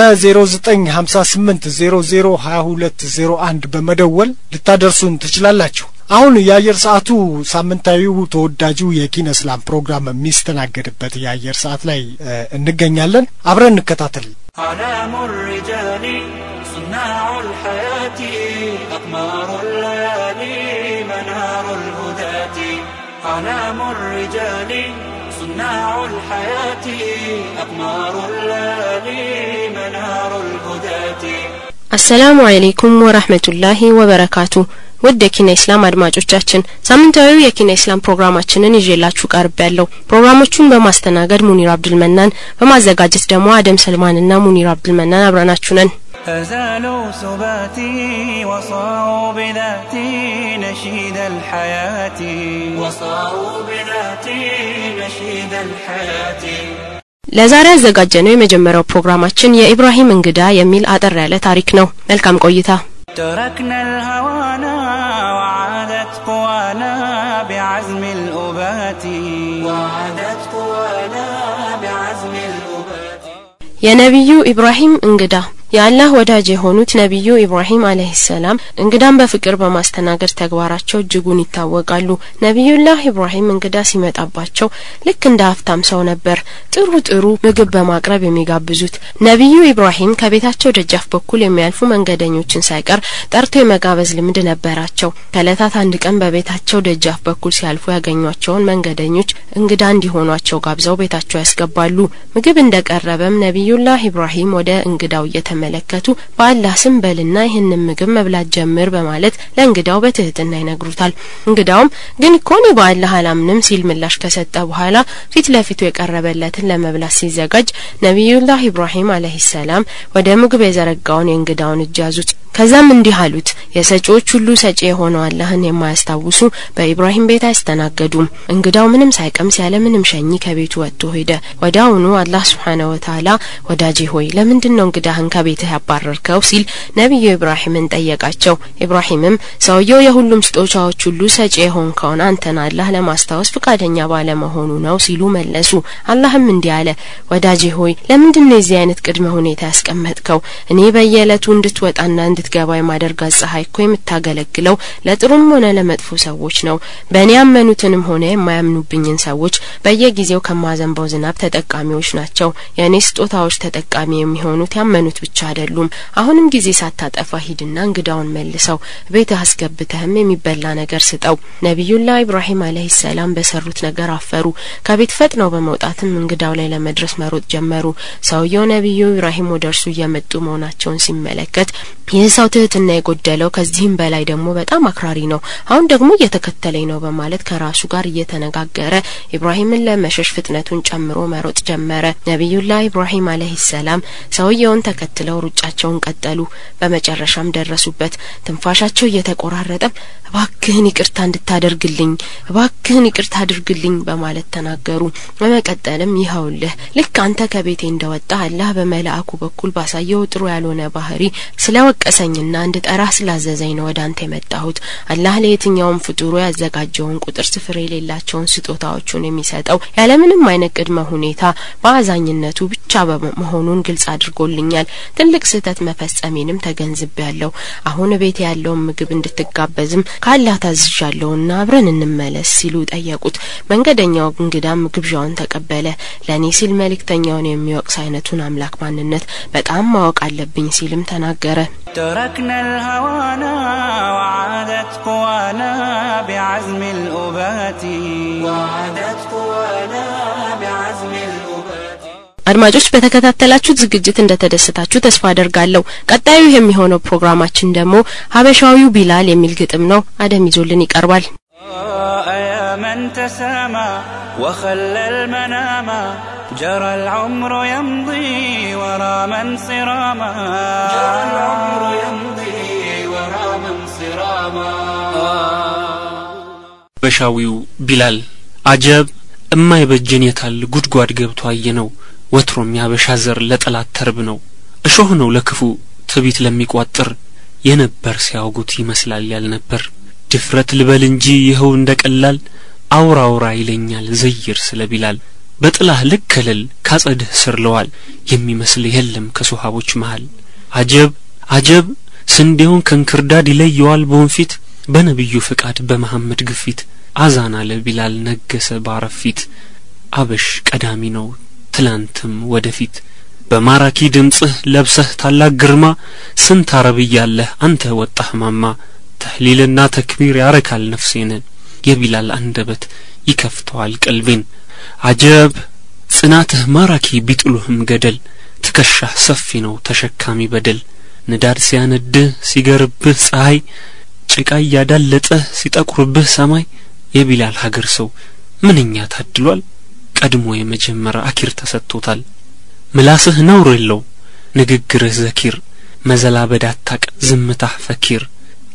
በ0958002201 በመደወል ልታደርሱን ትችላላችሁ። አሁን የአየር ሰዓቱ ሳምንታዊው ተወዳጁ የኪነ እስላም ፕሮግራም የሚስተናገድበት የአየር ሰዓት ላይ እንገኛለን። አብረን እንከታተል። علام الرجال صناع الحياة أقمار الليالي منار الهداة علام الرجال صناع الحياة أقمار الليالي منار الهداة السلام عليكم ورحمة الله وبركاته ወደ ኪነ እስላም አድማጮቻችን ሳምንታዊው የኪነ እስላም ፕሮግራማችንን ይዤላችሁ ቀርቤያለሁ። ፕሮግራሞቹን በማስተናገድ ሙኒር አብዱልመናን፣ በማዘጋጀት ደግሞ አደም ሰልማንና ሙኒር አብዱልመናን አብረናችሁ ነን። أزالوا سباتي وصاروا بذاتي نشيد الحياة وصاروا بذاتي نشيد الحياة ለዛሬ ያዘጋጀነው የመጀመሪያው ፕሮግራማችን የኢብራሂም እንግዳ የሚል አጠር ያለ ታሪክ ነው። መልካም ቆይታ። تركنا الهوانا وعادت قوانا بعزم الأبات وعادت قوانا بعزم الأبات يا نبي إبراهيم እንግዳ የአላህ ወዳጅ የሆኑት ነብዩ ኢብራሂም አለይሂ ሰላም እንግዳን በፍቅር በማስተናገድ ተግባራቸው እጅጉን ይታወቃሉ። ነብዩላህ ኢብራሂም እንግዳ ሲመጣባቸው ልክ እንደ ሀብታም ሰው ነበር ጥሩ ምግብ በማቅረብ የሚጋብዙት። ነብዩ ኢብራሂም ከቤታቸው ደጃፍ በኩል የሚያልፉ መንገደኞችን ሳይቀር ጠርቶ የመጋበዝ ልምድ ነበራቸው። ከለታት አንድ ቀን በቤታቸው ደጃፍ በኩል ሲያልፉ ያገኟቸውን መንገደኞች እንግዳ እንዲሆኗቸው ጋብዘው ቤታቸው ያስገባሉ። ምግብ እንደቀረበም ነብዩላህ ኢብራሂም ወደ እንግዳው መለከቱ በአላህ ስም በልና ይሄንን ምግብ መብላት ጀምር በማለት ለእንግዳው በትህትና ይነግሩታል። እንግዳውም ግን ኮኒ በአላህ አላምንም ሲል ምላሽ ከሰጠ በኋላ ፊት ለፊቱ የቀረበለትን ለመብላት ሲዘጋጅ ነብዩላህ ኢብራሂም አለይሂ ሰላም ወደ ምግብ የዘረጋውን የእንግዳውን እጅ ያዙት። ከዛም እንዲህ አሉት፣ የሰጪዎች ሁሉ ሰጪ የሆነው አላህን የማያስታውሱ በኢብራሂም ቤት አይስተናገዱም። እንግዳው ምንም ሳይቀምስ ያለ ምንም ሸኝ ከቤቱ ወጥቶ ሄደ። ወዳውኑ አላህ Subhanahu Wa Ta'ala ወዳጄ ሆይ ለምንድነው እንግዳህን ከቤትህ ያባረርከው ሲል ነብዩ ኢብራሂምን ጠየቃቸው። ኢብራሂምም ሰውየው የሁሉም ስጦታዎች ሁሉ ሰጪ የሆንከው አንተን አላህ ለማስታወስ ፍቃደኛ ባለመሆኑ ነው ሲሉ መለሱ። አላህም እንዲህ አለ፣ ወዳጄ ሆይ ለምንድነው እዚህ አይነት ቅድመ ሁኔታ ያስቀመጥከው? እኔ በየለቱ እንድትወጣና እንድትገባ የማደርጋት ፀሐይ እኮ የምታገለግለው ለጥሩም ሆነ ለመጥፎ ሰዎች ነው። በእኔ ያመኑትንም ሆነ የማያምኑብኝን ሰዎች በየጊዜው ከማዘንበው ዝናብ ተጠቃሚዎች ናቸው። የኔ ስጦታዎች ተጠቃሚ የሚሆኑት ያመኑት ብቻ አይደሉም። አሁንም ጊዜ ሳታጠፋ ሂድና እንግዳውን መልሰው ቤት አስገብተህም የሚበላ ነገር ስጠው። ነብዩላህ ኢብራሂም አለይሂ ሰላም በሰሩት ነገር አፈሩ። ከቤት ፈጥነው በመውጣትም እንግዳው ላይ ለመድረስ መሮጥ ጀመሩ። ሰውየው ነብዩ ኢብራሂም ወደርሱ እየመጡ መሆናቸውን ሲመለከት የሰው ትህትና የጎደለው ከዚህም በላይ ደግሞ በጣም አክራሪ ነው፣ አሁን ደግሞ እየተከተለኝ ነው በማለት ከራሱ ጋር እየተነጋገረ ኢብራሂምን ለመሸሽ ፍጥነቱን ጨምሮ መሮጥ ጀመረ። ነብዩላህ ኢብራሂም አለይሂ ሰላም ሰውየውን ተከትለው ሩጫቸውን ቀጠሉ። በመጨረሻም ደረሱበት። ትንፋሻቸው እየተቆራረጠ እባክህን ይቅርታ አድርግልኝ በማለት ተናገሩ። በመቀጠልም ይኸውልህ ልክ አንተ ከቤቴ እንደወጣ አላህ በመላእኩ በኩል ባሳየው ጥሩ ያልሆነ ባህሪ ስለወቀሰኝና እንድጠራህ ስላዘዘኝ ነው ወዳንተ የመጣሁት። አላህ ለየትኛውም ፍጡሩ ያዘጋጀውን ቁጥር ስፍር የሌላቸውን ስጦታዎችን የሚሰጠው ያለምንም አይነት ቅድመ ሁኔታ በአዛኝነቱ ብቻ በመሆኑን ግልጽ አድርጎልኛል። ትልቅ ስህተት መፈጸሜንም ተገንዝቤያለሁ። አሁን ቤት ያለውን ምግብ እንድትጋበዝም ካላህ ታዝዣለሁና አብረን እንመለስ ሲሉ ጠየቁት። መንገደኛው እንግዳም ግብዣውን ተቀበለ። ለኔ ሲል መልእክተኛውን የሚወቅስ አይነቱን አምላክ ማንነት በጣም ማወቅ አለብኝ ሲልም ተናገረ። تركنا الهوانا وعادت قوانا بعزم الأبات وعادت قوانا بعزم الأبات አድማጮች በተከታተላችሁት ዝግጅት እንደተደሰታችሁ ተስፋ አደርጋለሁ። ቀጣዩ የሚሆነው ፕሮግራማችን ደግሞ ሀበሻዊው ቢላል የሚል ግጥም ነው። አደም ይዞልን ይቀርባል። يا من تسامى وخلى المنام جرى العمر يمضي ورا من صراما جرى العمر يمضي ورا من صراما በሻዊው ቢላል አጀብ እማይበጀን የታል ጉድጓድ ገብቶ አየነው ወትሮም ያበሻ ዘር ለጠላት ተርብ ነው እሾህ ነው ለክፉ ትቢት ለሚቋጥር የነበር ሲያውጉት ይመስላል ያልነበር ድፍረት ልበል እንጂ ይኸው እንደቀላል አውራ ይለኛል ዘይር ስለቢላል በጥላህ ልከለል ካጸድህ ስር ለዋል የሚመስል የለም ከሱሐቦች መሃል አጀብ ስንዴውን ከንክርዳድ ይለየዋል በወንፊት በነብዩ ፍቃድ በመሐመድ ግፊት አዛና ለቢላል ነገሰ ባረፊት አበሽ ቀዳሚ ነው ትላንትም ወደፊት በማራኪ ድምጽህ ለብሰህ ታላቅ ግርማ ስንት አረብያለህ አንተ ወጣህ ማማ ተህሊልና ተክቢር ያረካል ነፍሴን የቢላል አንደበት ይከፍተዋል ቀልቤን አጀብ ጽናትህ ማራኪ ቢጥሉህም ገደል ትከሻህ ሰፊ ነው ተሸካሚ በደል ንዳድ ሲያነድህ ሲገርብህ ፀሐይ ጭቃ ያዳለጠህ ሲጠቁርብህ ሰማይ የቢላል ሀገር ሰው ምንኛ ታድሏል ቀድሞ የመጀመሪያ አኪር ተሰጥቶታል ምላስህ ነውር የለው ንግግርህ ዘኪር መዘላበድ አታቅ ዝምታህ ፈኪር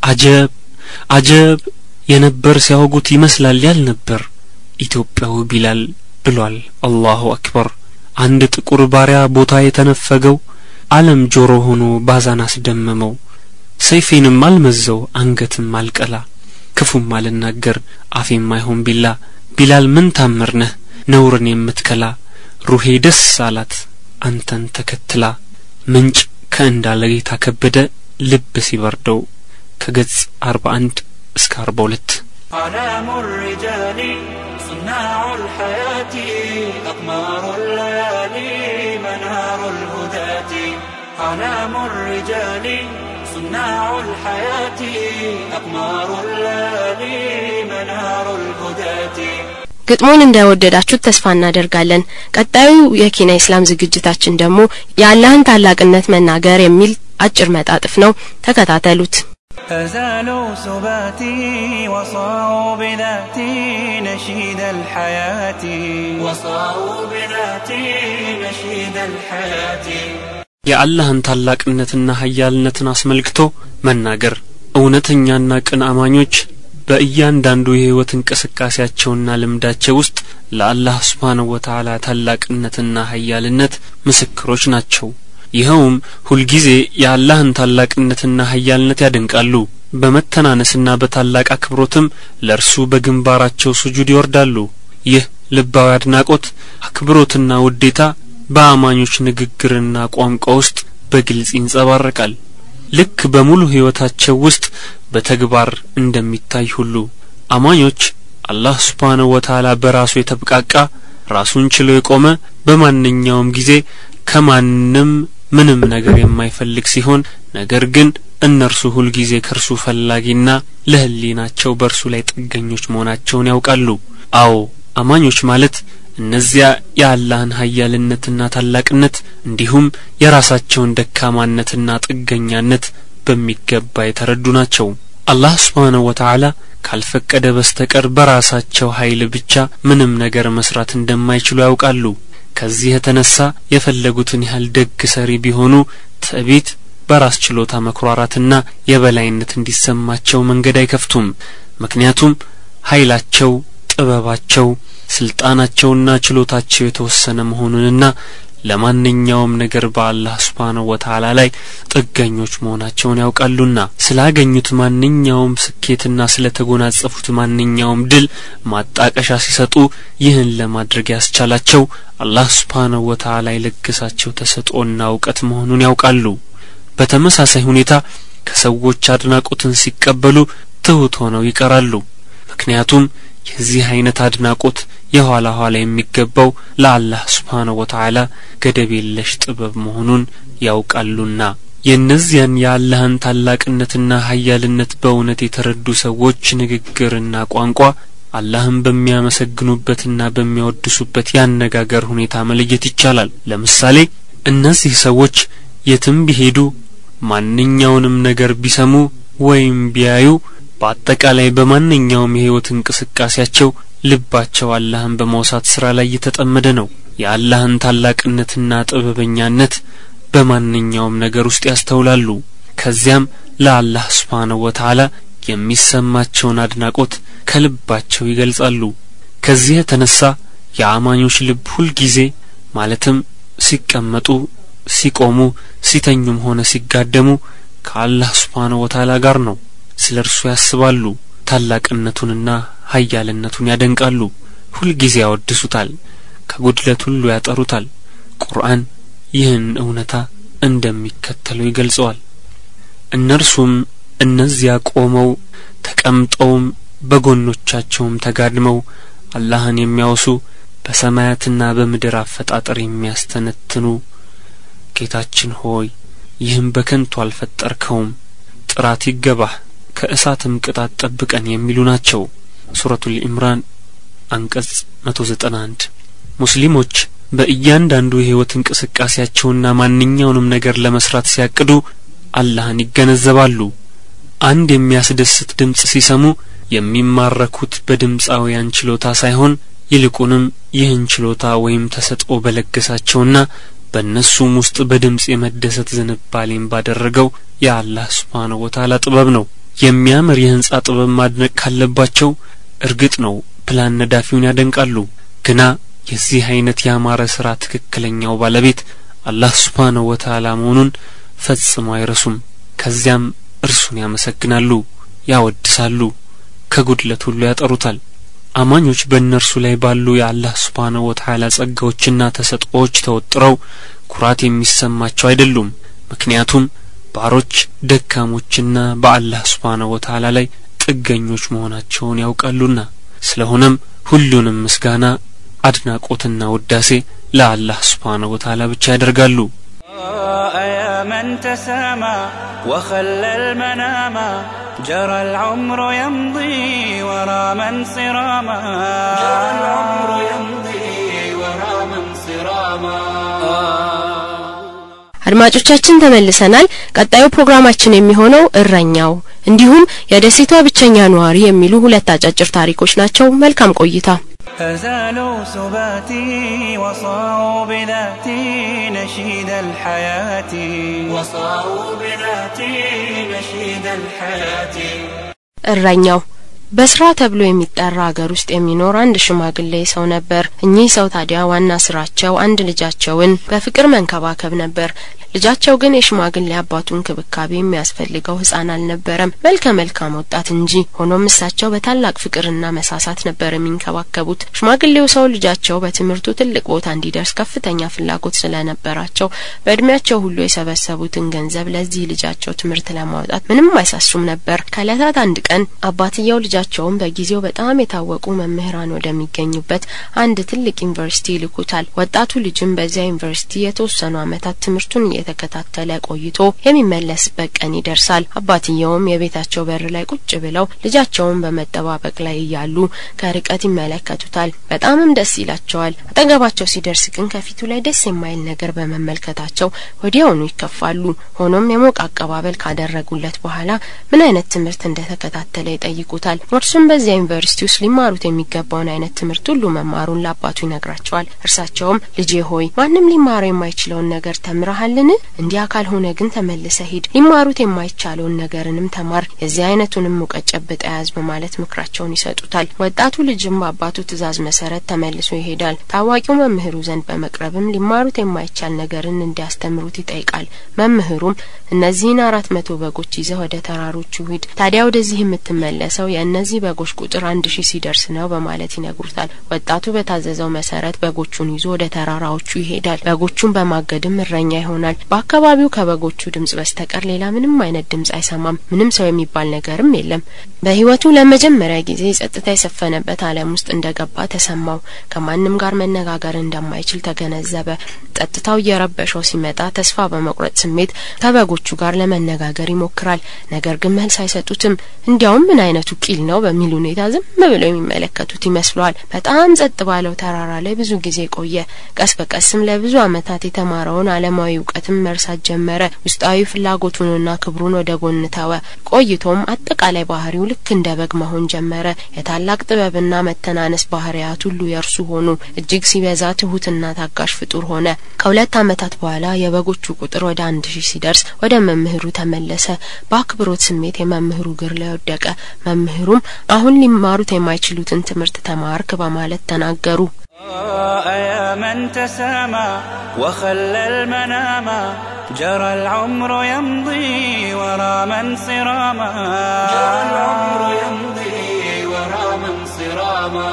አጀብ የነበር ሲያወጉት ይመስላል ያልነበር ኢትዮጵያው ቢላል ብሏል አላሁ አክበር አንድ ጥቁር ባሪያ ቦታ የተነፈገው ዓለም ጆሮ ሆኖ ባዛን አስደመመው ሰይፌንም አልመዘው አንገትም አልቀላ ክፉም አልናገር አፌም አይሆን ቢላል ምን ታምርነህ ነውርን የምትከላ ሩሄ ደስ አላት አንተን ተከትላ ምንጭ ከእንዳለ ጌታ ከበደ ልብ ሲበርደው ከገጽ 41 እስከ 42 أعلام الرجال صناع الحياة أقمار الليالي منار الهداة أعلام الرجال صناع الحياة أقمار الليالي منار الهداة ግጥሙን እንደወደዳችሁት ተስፋ እናደርጋለን ቀጣዩ የኪና ኢስላም ዝግጅታችን ደግሞ የአላህን ታላቅነት መናገር የሚል አጭር መጣጥፍ ነው ተከታተሉት أزالوا سباتي وصاروا بذاتي نشيد الحياة وصاروا بذاتي نشيد الحياة የአላህን ታላቅነትና ኃያልነትን አስመልክቶ መናገር እውነተኛና ቅን አማኞች በእያንዳንዱ የህይወት እንቅስቃሴያቸውና ልምዳቸው ውስጥ ለአላህ Subhanahu Wa Ta'ala ታላቅነትና ኃያልነት ምስክሮች ናቸው ይኸውም ሁልጊዜ የአላህን ታላቅነትና ኃያልነት ያደንቃሉ በመተናነስና በታላቅ አክብሮትም ለርሱ በግንባራቸው ስጁድ ይወርዳሉ ይህ ልባዊ አድናቆት አክብሮትና ውዴታ በአማኞች ንግግርና ቋንቋ ውስጥ በግልጽ ይንጸባረቃል ልክ በሙሉ ህይወታቸው ውስጥ በተግባር እንደሚታይ ሁሉ አማኞች አላህ Subhanahu Wa Ta'ala በራሱ የተብቃቃ ራሱን ችሎ የቆመ በማንኛውም ጊዜ ከማንም ምንም ነገር የማይፈልግ ሲሆን ነገር ግን እነርሱ ሁሉ ጊዜ ከርሱ ፈላጊና ለህሊናቸው በርሱ ላይ ጥገኞች መሆናቸውን ያውቃሉ አዎ አማኞች ማለት እነዚያ የአላህን ኃያልነትና ታላቅነት እንዲሁም የራሳቸውን ደካማነትና ጥገኛነት በሚገባ የተረዱ ናቸው አላህ Subhanahu Wa Ta'ala ካልፈቀደ በስተቀር በራሳቸው ኃይል ብቻ ምንም ነገር መስራት እንደማይችሉ ያውቃሉ ከዚህ የተነሳ የፈለጉትን ያህል ደግ ሰሪ ቢሆኑ ትዕቢት በራስ ችሎታ መኩራራትና የበላይነት እንዲሰማቸው መንገድ አይከፍቱም ምክንያቱም ኃይላቸው ጥበባቸው ስልጣናቸውና ችሎታቸው የተወሰነ መሆኑንና ለማንኛውም ነገር በአላህ Subhanahu Wa Ta'ala ላይ ጥገኞች መሆናቸውን ያውቃሉና ስላገኙት ማንኛውም ስኬትና ስለተጎናጸፉት ማንኛውም ድል ማጣቀሻ ሲሰጡ ይህን ለማድረግ ያስቻላቸው አላህ Subhanahu Wa Ta'ala ይለግሳቸው ተሰጥኦና ዕውቀት መሆኑን ያውቃሉ በተመሳሳይ ሁኔታ ከሰዎች አድናቆትን ሲቀበሉ ትሁት ሆነው ይቀራሉ ምክንያቱም የዚህ አይነት አድናቆት የኋላ ኋላ የሚገባው ለአላህ Subhanahu Wa Ta'ala ገደብ የለሽ ጥበብ መሆኑን ያውቃሉና የነዚያን የአላህን ታላቅነትና ኃያልነት በእውነት የተረዱ ሰዎች ንግግርና ቋንቋ አላህን በሚያመሰግኑበትና በሚያወድሱበት ያነጋገር ሁኔታ መለየት ይቻላል ለምሳሌ እነዚህ ሰዎች የትም ቢሄዱ ማንኛውንም ነገር ቢሰሙ ወይም ቢያዩ በአጠቃላይ በማንኛውም የህይወት እንቅስቃሴያቸው ልባቸው አላህን በመውሳት ስራ ላይ የተጠመደ ነው። የአላህን ታላቅነትና ጥበበኛነት በማንኛውም ነገር ውስጥ ያስተውላሉ። ከዚያም ለአላህ ሱብሓነሁ ወተዓላ የሚሰማቸውን አድናቆት ከልባቸው ይገልጻሉ። ከዚህ የተነሳ የአማኞች ልብ ሁል ጊዜ ማለትም ሲቀመጡ፣ ሲቆሙ፣ ሲተኙም ሆነ ሲጋደሙ ከአላህ ሱብሓነሁ ወተዓላ ጋር ነው። ስለርሱ ያስባሉ፣ ታላቅነቱንና ኃያልነቱን ያደንቃሉ፣ ሁል ጊዜ ያወድሱታል፣ ከጉድለት ሁሉ ያጠሩታል። ቁርአን ይህን እውነታ እንደሚከተለው ይገልጸዋል። እነርሱም እነዚያ ቆመው ተቀምጠውም በጎኖቻቸውም ተጋድመው አላህን የሚያወሱ በሰማያትና በምድር አፈጣጠር የሚያስተነትኑ ጌታችን ሆይ ይህም በከንቱ አልፈጠርከውም፣ ጥራት ይገባህ፣ ከእሳትም ቅጣት ጠብቀን የሚሉ ናቸው። ሱረቱል ኢምራን አንቀጽ 191። ሙስሊሞች በእያንዳንዱ የህይወት እንቅስቃሴያቸውና ማንኛውንም ነገር ለመስራት ሲያቅዱ አላህን ይገነዘባሉ። አንድ የሚያስደስት ድምጽ ሲሰሙ የሚማረኩት በድምጻውያን ችሎታ ሳይሆን ይልቁንም ይህን ችሎታ ወይም ተሰጥኦ በለገሳቸውና በእነሱም ውስጥ በድምጽ የመደሰት ዝንባሌን ባደረገው የአላህ ሱብሓነሁ ወተዓላ ጥበብ ነው። የሚያምር የህንጻ ጥበብ ማድነቅ ካለባቸው እርግጥ ነው ፕላን ነዳፊውን ያደንቃሉ። ግና የዚህ አይነት ያማረ ስራ ትክክለኛው ባለቤት አላህ ሱብሓነሁ ወተዓላ መሆኑን ፈጽሞ አይረሱም። ከዚያም እርሱን ያመሰግናሉ፣ ያወድሳሉ፣ ከጉድለት ሁሉ ያጠሩታል። አማኞች በእነርሱ ላይ ባሉ የአላህ ሱብሓነሁ ወተዓላ ጸጋዎችና ተሰጥኦዎች ተወጥረው ኩራት የሚሰማቸው አይደሉም። ምክንያቱም ባሮች ደካሞችና በአላህ ሱብሓነሁ ወተዓላ ላይ ጥገኞች መሆናቸውን ያውቃሉና። ስለሆነም ሁሉንም ምስጋና፣ አድናቆትና ውዳሴ ለአላህ ሱብሓነሁ ወተዓላ ብቻ ያደርጋሉ። يا من تسامى وخلى المنام جرى العمر يمضي ورا من صراما جرى العمر يمضي ورا من صراما አድማጮቻችን ተመልሰናል። ቀጣዩ ፕሮግራማችን የሚሆነው እረኛው እንዲሁም የደሴቷ ብቸኛ ነዋሪ የሚሉ ሁለት አጫጭር ታሪኮች ናቸው። መልካም ቆይታ። أزالوا سباتي وصاروا بذاتي نشيد الحياة وصاروا بذاتي نشيد الحياة እረኛው በስራ ተብሎ የሚጠራ ሀገር ውስጥ የሚኖር አንድ ሽማግሌ ሰው ነበር። እኚህ ሰው ታዲያ ዋና ስራቸው አንድ ልጃቸውን በፍቅር መንከባከብ ነበር። ልጃቸው ግን የሽማግሌ አባቱን ክብካቤ የሚያስፈልገው ህፃን አልነበረም፣ መልካም ወጣት እንጂ። ሆኖም እሳቸው በታላቅ ፍቅርና መሳሳት ነበር የሚንከባከቡት። ሽማግሌው ሰው ልጃቸው በትምህርቱ ትልቅ ቦታ እንዲደርስ ከፍተኛ ፍላጎት ስለነበራቸው በእድሜያቸው ሁሉ የሰበሰቡትን ገንዘብ ለዚህ ልጃቸው ትምህርት ለማውጣት ምንም አይሳሱም ነበር። ከዕለታት አንድ ቀን አባትየው ልጃቸውን በጊዜው በጣም የታወቁ መምህራን ወደሚገኙበት አንድ ትልቅ ዩኒቨርሲቲ ይልኩታል። ወጣቱ ልጅም በዚያ ዩኒቨርሲቲ የተወሰኑ ዓመታት ትምህርቱን የተከታተለ ቆይቶ የሚመለስበት ቀን ይደርሳል። አባትየውም የቤታቸው በር ላይ ቁጭ ብለው ልጃቸውን በመጠባበቅ ላይ ያሉ ከርቀት ይመለከቱታል። በጣምም ደስ ይላቸዋል። አጠገባቸው ሲደርስ ግን ከፊቱ ላይ ደስ የማይል ነገር በመመልከታቸው ወዲያውኑ ይከፋሉ። ሆኖም የሞቅ አቀባበል ካደረጉለት በኋላ ምን አይነት ትምህርት እንደተከታተለ ይጠይቁታል። እርሱም በዚያ ዩኒቨርሲቲ ውስጥ ሊማሩት የሚገባውን አይነት ትምህርት ሁሉ መማሩን ለአባቱ ይነግራቸዋል። እርሳቸውም ልጄ ሆይ ማንም ሊማረው የማይችለውን ነገር ተምረሃልን? እንዲያ ካልሆነ ግን ተመልሰ ሂድ፣ ሊማሩት የማይቻለውን ነገርንም ተማር፣ የዚህ አይነቱንም ሙቀጨብጥ ያዝ በማለት ምክራቸውን ይሰጡታል። ወጣቱ ልጅም በአባቱ ትእዛዝ መሰረት ተመልሶ ይሄዳል። ታዋቂው መምህሩ ዘንድ በመቅረብም ሊማሩት የማይቻል ነገርን እንዲያስተምሩት ይጠይቃል። መምህሩም እነዚህን 400 በጎች ይዘህ ወደ ተራሮቹ ሂድ፣ ታዲያ ወደዚህ የምትመለሰው የእነዚህ በጎች ቁጥር 1000 ሲደርስ ነው በማለት ይነግሩታል። ወጣቱ በታዘዘው መሰረት በጎቹን ይዞ ወደ ተራራዎቹ ይሄዳል። በጎቹን በማገድም እረኛ ይሆናል። በአካባቢው ከበጎቹ ድምጽ በስተቀር ሌላ ምንም አይነት ድምጽ አይሰማም። ምንም ሰው የሚባል ነገርም የለም። በህይወቱ ለመጀመሪያ ጊዜ ጸጥታ የሰፈነበት ዓለም ውስጥ እንደገባ ተሰማው። ከማንም ጋር መነጋገር እንደማይችል ተገነዘበ። ጸጥታው እየረበሸው ሲመጣ ተስፋ በመቁረጥ ስሜት ከበጎቹ ጋር ለመነጋገር ይሞክራል። ነገር ግን መልስ አይሰጡትም። እንዲያውም ምን አይነቱ ቂል ነው በሚል ሁኔታ ዝም ብለው የሚመለከቱት ይመስላል። በጣም ጸጥ ባለው ተራራ ላይ ብዙ ጊዜ ቆየ። ቀስ በቀስም ለብዙ አመታት የተማረውን ዓለማዊ ዕውቀትም መርሳት ጀመረ። ውስጣዊ ፍላጎቱንና ክብሩን ወደ ጎን ተወ። ቆይቶም አጠቃላይ ባህሪው ልክ እንደ በግ መሆን ጀመረ። የታላቅ ጥበብና መተናነስ ባህሪያት ሁሉ የርሱ ሆኑ። እጅግ ሲበዛ ትሁትና ታጋሽ ፍጡር ሆነ። ከሁለት አመታት በኋላ የበጎቹ ቁጥር ወደ 1000 ሲደርስ ወደ መምህሩ ተመለሰ። በአክብሮት ስሜት የመምህሩ እግር ላይ ወደቀ። መምህሩም አሁን ሊማሩት የማይችሉትን ትምህርት ተማርክ በማለት ተናገሩ። يا من تسامى وخلى المنام جرى العمر يمضي ورا من صراما جرى العمر يمضي ورا من صراما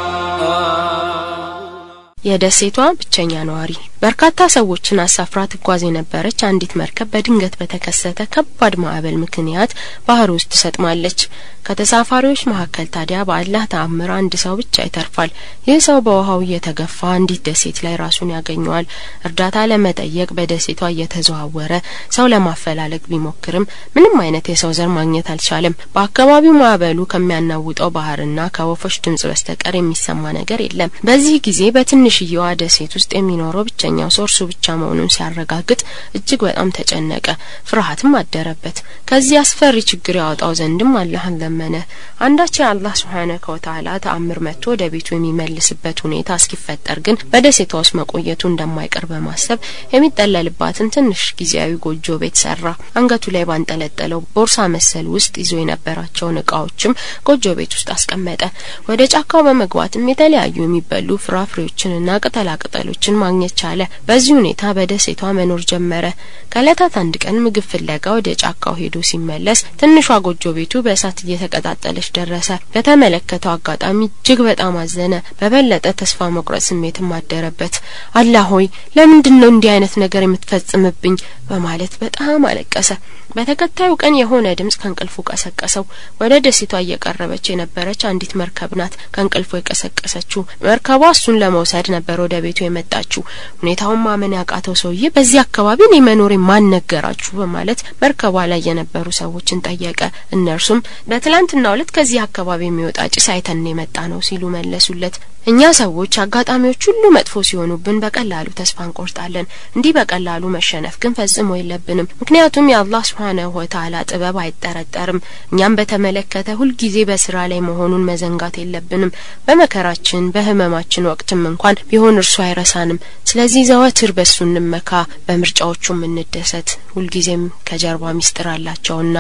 የደሴቷ ብቸኛ ነዋሪ በርካታ ሰዎችን አሳፍራ ተጓዝ የነበረች አንዲት መርከብ በድንገት በተከሰተ ከባድ ማዕበል ምክንያት ባህር ውስጥ ተሰጥማለች። ከተሳፋሪዎች መካከል ታዲያ በአላህ ተአምር አንድ ሰው ብቻ ይተርፋል። ይህ ሰው በውሃው እየተገፋ አንዲት ደሴት ላይ ራሱን ያገኘዋል። እርዳታ ለመጠየቅ በደሴቷ እየተዘዋወረ ሰው ለማፈላለግ ቢሞክርም ምንም አይነት የሰው ዘር ማግኘት አልቻለም። በአካባቢው ማዕበሉ ከሚያናውጠው ባህርና ከወፎች ድምጽ በስተቀር የሚሰማ ነገር የለም። በዚህ ጊዜ በትንሽዬዋ ደሴት ውስጥ የሚኖረው ብቸኛው ሰው እርሱ ብቻ መሆኑን ሲያረጋግጥ እጅግ በጣም ተጨነቀ። ፍርሃትም አደረበት። ከዚህ አስፈሪ ችግር ያወጣው ዘንድም አላህን ለመነ። አንዳች የአላህ Subhanahu Wa Ta'ala ተአምር መጥቶ ወደ ቤቱ የሚመልስበት ሁኔታ እስኪፈጠር ግን በደሴቷ ውስጥ መቆየቱ እንደማይቀር በማሰብ የሚጠለልባትን ትንሽ ጊዜያዊ ጎጆ ቤት ሰራ። አንገቱ ላይ ባንጠለጠለው ቦርሳ መሰል ውስጥ ይዞ የነበራቸውን ዕቃዎችም ጎጆ ቤት ውስጥ አስቀመጠ። ወደ ጫካው በመግባትም የተለያዩ የሚበሉ ፍራፍሬዎችንና ቅጠላቅጠሎችን ማግኘት ቻለ። በዚህ ሁኔታ በደሴቷ መኖር ጀመረ። ከዕለታት አንድ ቀን ምግብ ፍለጋ ወደ ጫካው ሄዶ ሲመለስ ትንሿ ጎጆ ቤቱ በእሳት እየተቀጣጠለች ደረሰ። በተመለከተው አጋጣሚ እጅግ በጣም አዘነ። በበለጠ ተስፋ መቁረጥ ስሜትም አደረበት። አላህ ሆይ ለምንድን ነው እንዲህ አይነት ነገር የምትፈጽምብኝ በማለት በጣም አለቀሰ። በተከታዩ ቀን የሆነ ድምጽ ከንቅልፉ ቀሰቀሰው። ወደ ደሴቷ እየቀረበች የነበረች አንዲት መርከብ ናት ከንቅልፉ የቀሰቀሰችው። መርከቧ እሱን ለመውሰድ ነበር ወደ ቤቱ የመጣችው። ሁኔታውን ማመን ያቃተው ሰውዬ በዚህ አካባቢ ነው መኖሬ ማን ነገራችሁ በማለት መርከቧ ላይ የነበሩ ሰዎችን ጠየቀ። እነርሱም በትላንትናው ዕለት ከዚህ አካባቢ የሚወጣ ጭስ አይተን የመጣ ነው ሲሉ መለሱለት። እኛ ሰዎች አጋጣሚዎች ሁሉ መጥፎ ሲሆኑብን በቀላሉ ተስፋ እንቆርጣለን። እንዲህ በቀላሉ መሸነፍ ግን ፈጽሞ የለብንም። ምክንያቱም የአላህ Subhanahu Wa Ta'ala ጥበብ አይጠረጠርም። እኛም በተመለከተ ሁሉ ጊዜ በስራ ላይ መሆኑን መዘንጋት የለብንም። በመከራችን በህመማችን ወቅትም እንኳን ቢሆን እርሱ አይረሳንም። ስለዚህ ዘወትር በሱ እንመካ፣ በምርጫዎቹም እንደሰት። ሁሉ ጊዜም ከጀርባ ሚስጥር አላቸውና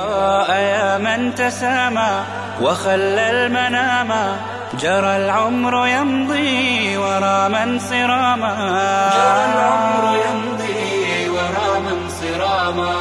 يا من تسامى وخلى المنام جرى العمر يمضي ورا من صراما جرى العمر يمضي ورا من صراما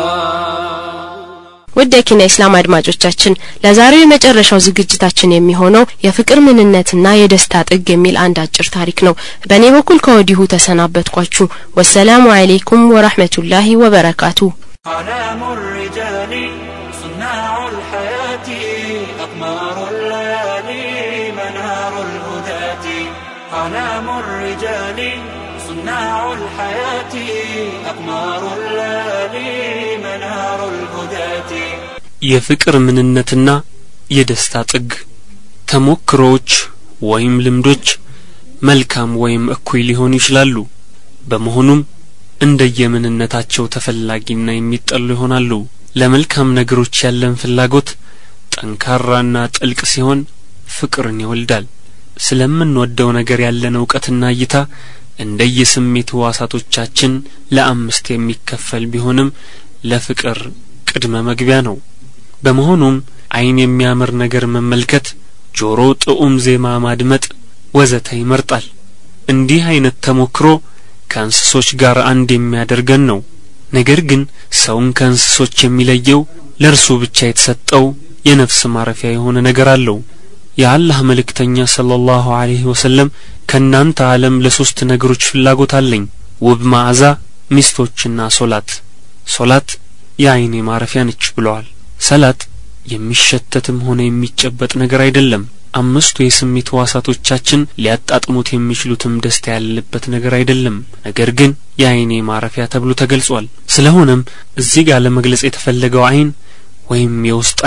ወደኪና እስላም አድማጮቻችን ለዛሬው የመጨረሻው ዝግጅታችን የሚሆነው የፍቅር ምንነትና የደስታ ጥግ የሚል አንድ አጭር ታሪክ ነው። በእኔ በኩል ከወዲሁ ተሰናበትኳችሁ። ወሰላሙ አለይኩም ወራህመቱላሂ ወበረካቱ። علام الرجال صناع الحياة أقمار الليالي منار الهداة علام الرجال صناع الحياة أقمار الليالي منار الهداة የፍቅር ምንነትና የደስታ ጥግ ተሞክሮች ወይም ልምዶች መልካም ወይም እኩይ ሊሆኑ ይችላሉ። በመሆኑም እንደየምንነታቸው ተፈላጊና የሚጠሉ ይሆናሉ። ለመልካም ነገሮች ያለን ፍላጎት ጠንካራና ጥልቅ ሲሆን ፍቅርን ይወልዳል። ስለምንወደው ነገር ያለን ዕውቀትና እይታ እንደየስሜት ህዋሳቶቻችን ለአምስት የሚከፈል ቢሆንም ለፍቅር ቅድመ መግቢያ ነው። በመሆኑም አይን የሚያምር ነገር መመልከት፣ ጆሮ ጥዑም ዜማ ማድመጥ ወዘተ ይመርጣል። እንዲህ አይነት ተሞክሮ ከእንስሶች ጋር አንድ የሚያደርገን ነው። ነገር ግን ሰውን ከእንስሶች የሚለየው ለርሱ ብቻ የተሰጠው የነፍስ ማረፊያ የሆነ ነገር አለው። የአላህ መልእክተኛ ሰለላሁ ዐለይሂ ወሰለም ከናንተ ዓለም ለሶስት ነገሮች ፍላጎት አለኝ፣ ውብ መዓዛ፣ ሚስቶችና ሶላት የአይኔ ማረፊያ ነች ብለዋል። ሰላት የሚሸተትም ሆነ የሚጨበጥ ነገር አይደለም። አምስቱ የስሜት ህዋሳቶቻችን ሊያጣጥሙት የሚችሉትም ደስታ ያለበት ነገር አይደለም። ነገር ግን የአይኔ ማረፊያ ተብሎ ተገልጿል። ስለሆነም እዚህ ጋር ለመግለጽ የተፈለገው አይን ወይም የውስጥ አይን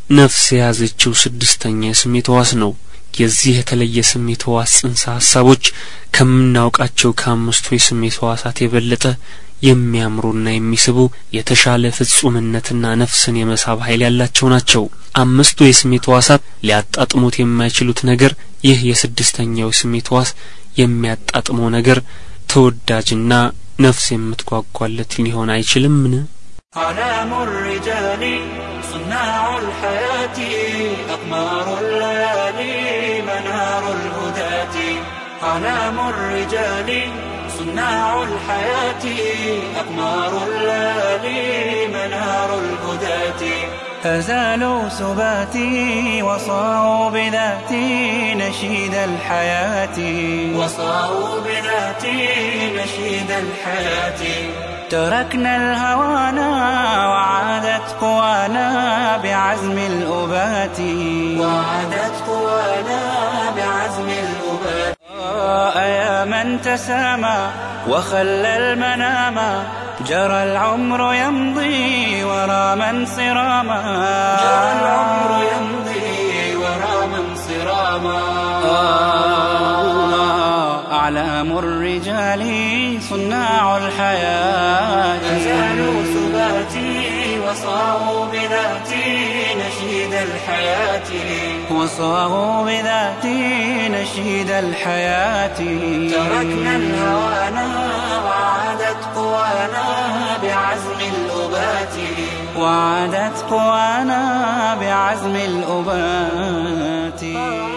ነፍስ የያዘችው ስድስተኛ የስሜት ሕዋስ ነው። የዚህ የተለየ ስሜት ሕዋስ ጽንሰ ሐሳቦች ከምናውቃቸው ከአምስቱ የስሜት ሕዋሳት የበለጠ የሚያምሩና የሚስቡ የተሻለ ፍጹምነትና ነፍስን የመሳብ ኃይል ያላቸው ናቸው። አምስቱ የስሜት ሕዋሳት ሊያጣጥሙት የማይችሉት ነገር ይህ የስድስተኛው የስሜት ሕዋስ የሚያጣጥመው ነገር ተወዳጅና ነፍስ የምትጓጓለት ሊሆን አይችልምን? أعلام الرجال صناع الحياة أقمار الليالي منار الهداة أعلام الرجال صناع الحياة أقمار الليالي منار الهداة أزالوا سباتي وصاروا بذاتي نشيد الحياة وصاروا بذاتي نشيد الحياة تركنا الهوانا وعادت قوانا بعزم الأبات وعادت قوانا بعزم الأبات يا من تسامى وخلى المنام جرى العمر يمضي ورا من صراما جرى العمر يمضي ورا من صراما أعلام الرجال صناع الحياة أزالوا سباتي وصاروا بذاتي نشيد الحياة وصاروا بذاتي نشيد الحياة تركنا الهوانا وعادت قوانا بعزم الأبات وعادت قوانا بعزم الأبات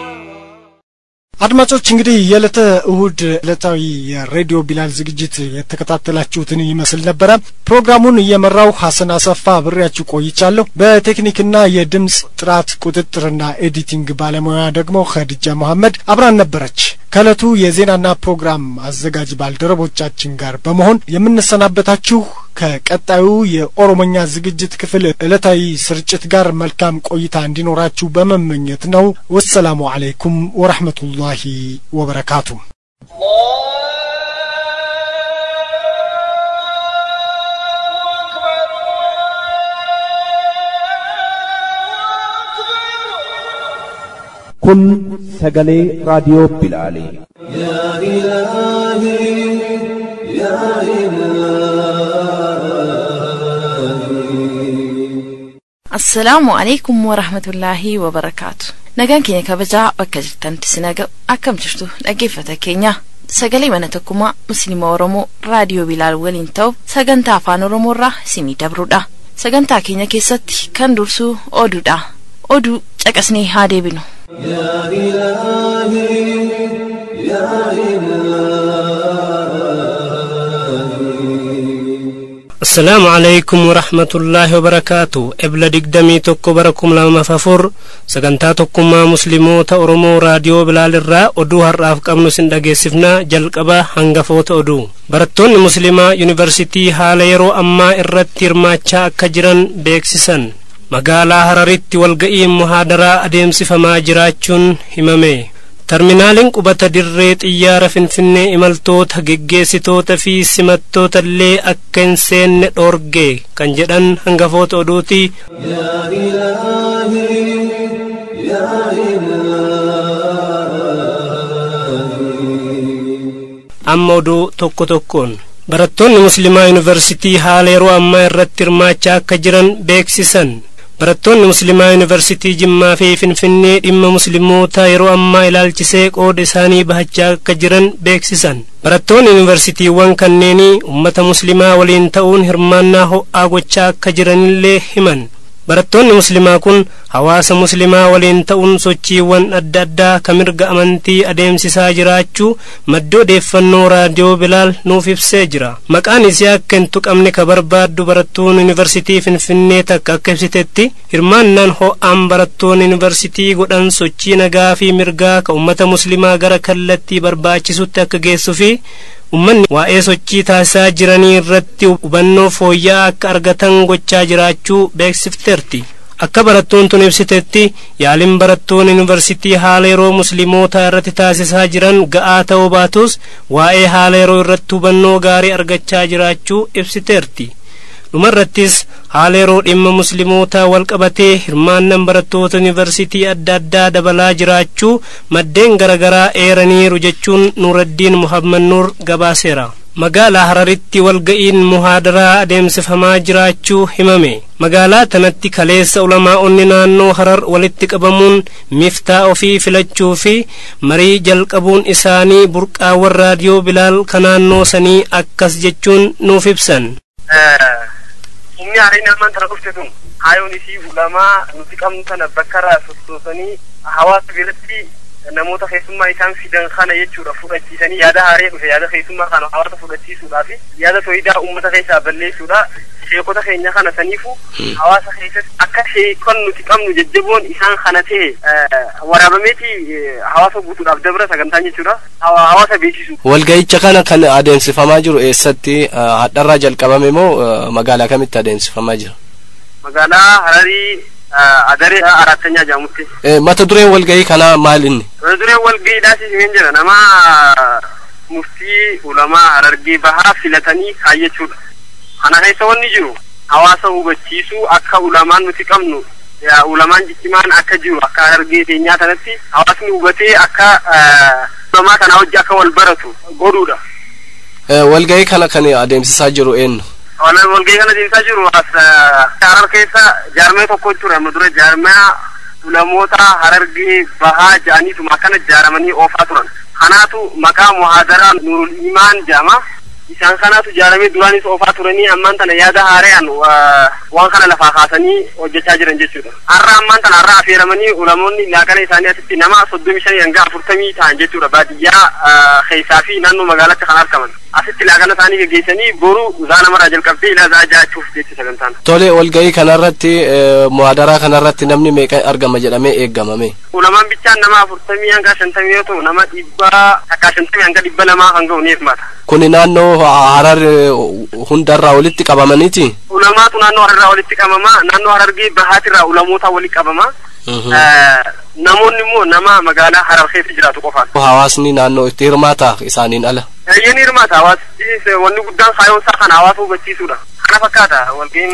አድማጮች እንግዲህ የዕለተ እሁድ ዕለታዊ የሬዲዮ ቢላል ዝግጅት የተከታተላችሁትን ይመስል ነበር። ፕሮግራሙን እየመራው ሐሰን አሰፋ ብሬያችሁ ቆይቻለሁ። በቴክኒክና የድምጽ ጥራት ቁጥጥርና ኤዲቲንግ ባለሙያ ደግሞ ኸዲጃ መሐመድ አብራን ነበረች። ከዕለቱ የዜናና ፕሮግራም አዘጋጅ ባልደረቦቻችን ጋር በመሆን የምንሰናበታችሁ ከቀጣዩ የኦሮሞኛ ዝግጅት ክፍል ዕለታዊ ስርጭት ጋር መልካም ቆይታ እንዲኖራችሁ በመመኘት ነው። ወሰላሙ አለይኩም ወራህመቱላሂ ወበረካቱ። كن سجلي راديو بلالي يا إلهي يا السلام عليكم ورحمة الله وبركاته. نجان كيني كبجا وكجتن تسناجا أكم جشتو نجيفة كينيا سجلي من تكوما مسلم ورمو راديو بلال ولينتو سجن تافان ورمو را سيني دبرودا سجن تاكينيا كيست كان درسو أودودا أودو تكسني هادي بنو يا إلهي يا السلام عليكم ورحمة الله وبركاته. إبلا دقدمي توكو بركم لما ففر سجنتا توكما مسلموتا أورمو راديو بلال الراء ودو هرّاف قمنو سندقى سفنا جلقبا هنغفوت ودو براتون مسلمة يونيفرسيتي هاليرو أما إرّتير ماچا كجران بيكسسن مقالا هراريتي والقئيم مهادرا أديمسفما جراچون همامي terminaalin qubata dirree xiyyaara finfinnee imaltoota geggeessitoota fi simattoota illee akka hin seenne dhoorge kan jedhan hangafoota oduuti. amma oduu tokko tokkoon barattoonni muslimaa yuunivarsitii haala yeroo ammaa irratti hirmaachaa akka jiran beeksisan. barattoonni muslimaa yuunivarsitii Jimmaa fi Finfinnee dhimma musliimoota yeroo ammaa ilaalchisee qooda isaanii bahachaa akka jiran beeksisan. barattoonni yuunivarsiitiiwwan kanneenii ummata muslimaa waliin ta'uun hirmaannaa ho'aa gochaa akka jiranillee himan. barattoonni muslimaa kun hawaasa muslimaa waliin ta'uun sochiiwwan adda addaa kamirga amantii adeemsisaa jiraachuu maddoo odeeffannoo raadiyoo bilaal nuuf ibsee jira. maqaan isii akka hin tuqamne ka barbaaddu barattuun yuunivarsitii Finfinnee takka akka ibsitetti hirmaannaan ho'aan barattoonni yuunivarsitii godhan sochii nagaa fi mirgaa ka ummata muslimaa gara kallattii barbaachisutti akka geessuu fi ummanni waa'ee sochii taasisaa jiranii irratti hubannoo fooyya'aa akka argatan gochaa jiraachuu beeksifteerti. akka barattuun tun ibsitetti yaaliin barattoonni yuunivarsitii haala yeroo musliimoota irratti taasisaa jiran ga'aa ta'uu baatus waa'ee haala yeroo irratti hubannoo gaarii argachaa jiraachuu ibsiteerti. dhumarrattis haala yeroo dhimma musliimoota walqabatee hirmaannaan barattoota yuunivarsiitii adda addaa dabalaa jiraachuu maddeen garagaraa eeraniiru jechuun Nuuraddiin Muhammad Nuur gabaaseera. magaalaa Hararitti walga'iin muhaadaraa adeemsifamaa jiraachuu himame. magaalaa tanatti kaleessa ulamaa'onni naannoo Harar walitti qabamuun miftaa ofii filachuu fi marii jalqabuun isaanii burqaawwan raadiyoo Bilaal kanaannoo sanii akkas jechuun nuuf ibsan. Inni ariin ammaan tana dhufte tun hayoon isii ulamaa nuti qabnu tana bakkarraa sossoosanii hawaasa biratti namoota keessummaa isaan fidan kana jechuudha fudhachiisanii yaada haaree dhufe yaada keessummaa kana hawaasa fudhachiisuudhaaf yaada tooyidaa uummata keessaa balleessuudha. sheekota keenya kana saniifu hawaasa keessatti akka sheekon nuti qabnu jajjaboon isaan kana ta'e waraabameeti hawaasa guutuudhaaf dabra sagantaan jechuudha hawaasa beeksisu. Walga'icha kana kan adeemsifamaa jiru eessatti hadharraa jalqabame moo magaalaa kamitti adeemsifamaa jira? Magaalaa Hararii Adaree Arattanyaa jedhamutti. Mata dureen walga'ii kana maal inni? Mata dureen walga'ii dhaasiseen jira nama muftii ulamaa Harargee bahaa filatanii kaayyachuudha. Kana keessa wanni jiru hawaasa hubachiisuu akka ulamaan nuti qabnu ulamaan jijjimaan akka jiru akka Harargee teenyaa tanatti hawaasni hubatee akka ulamaa kana hojii akka wal baratu godhuudha. Walga'ii kana kan adeemsisaa jiru eenyu? Walga'ii kana adeemsisaa jiru Harar keessa jaarmee tokko jechuudha. Amma dura jaarmee ulamoota Harargee bahaa jedhaniituma akkana jaaramanii oofaa turan. Kanaatu maqaa muhaadaraa Nuurul Imaan jedhama. Isaan kanatu jaaramee duraanis oofaa turanii ammaan tana yaada haaraan waan kana lafaa kaasanii hojjechaa jiran jechuudha. Har'a ammaan tana har'a affeeramanii ulamoonni laaqana isaanii asitti nama 35 hanga 40 ta'an jechuudha. Baadiyyaa keessaa fi naannoo magaalaatti kan argaman. Asitti laaqana isaanii gaggeessanii boru zaana maraa jalqabdee ilaa zaa jaachuuf jechuudha sagantaan. Tole walga'ii kanarratti muhaadaraa kanarratti namni meeqa argama jedhamee eeggamame? Ulamaan bichaan nama 40 hanga 50 yoo ta'u nama 150 hanga 200 kan ga'u ni hirmaata. Kuni naannoo Harar hundarraa walitti qabamaniiti? Ulamaatu naannoo Hararraa walitti qabama. Naannoo Harargee bahaatirraa ulamoota walitti qabama. Namoonni immoo nama magaalaa Harar keessa jiraatu qofaan. Hawaasni naannoo itti hirmaata isaaniin ala? Yeni hirmaata hawaasni wanni guddaan kaayoon isaa kana hawaasa hubachiisuudha. Kana fakkaata walga'iin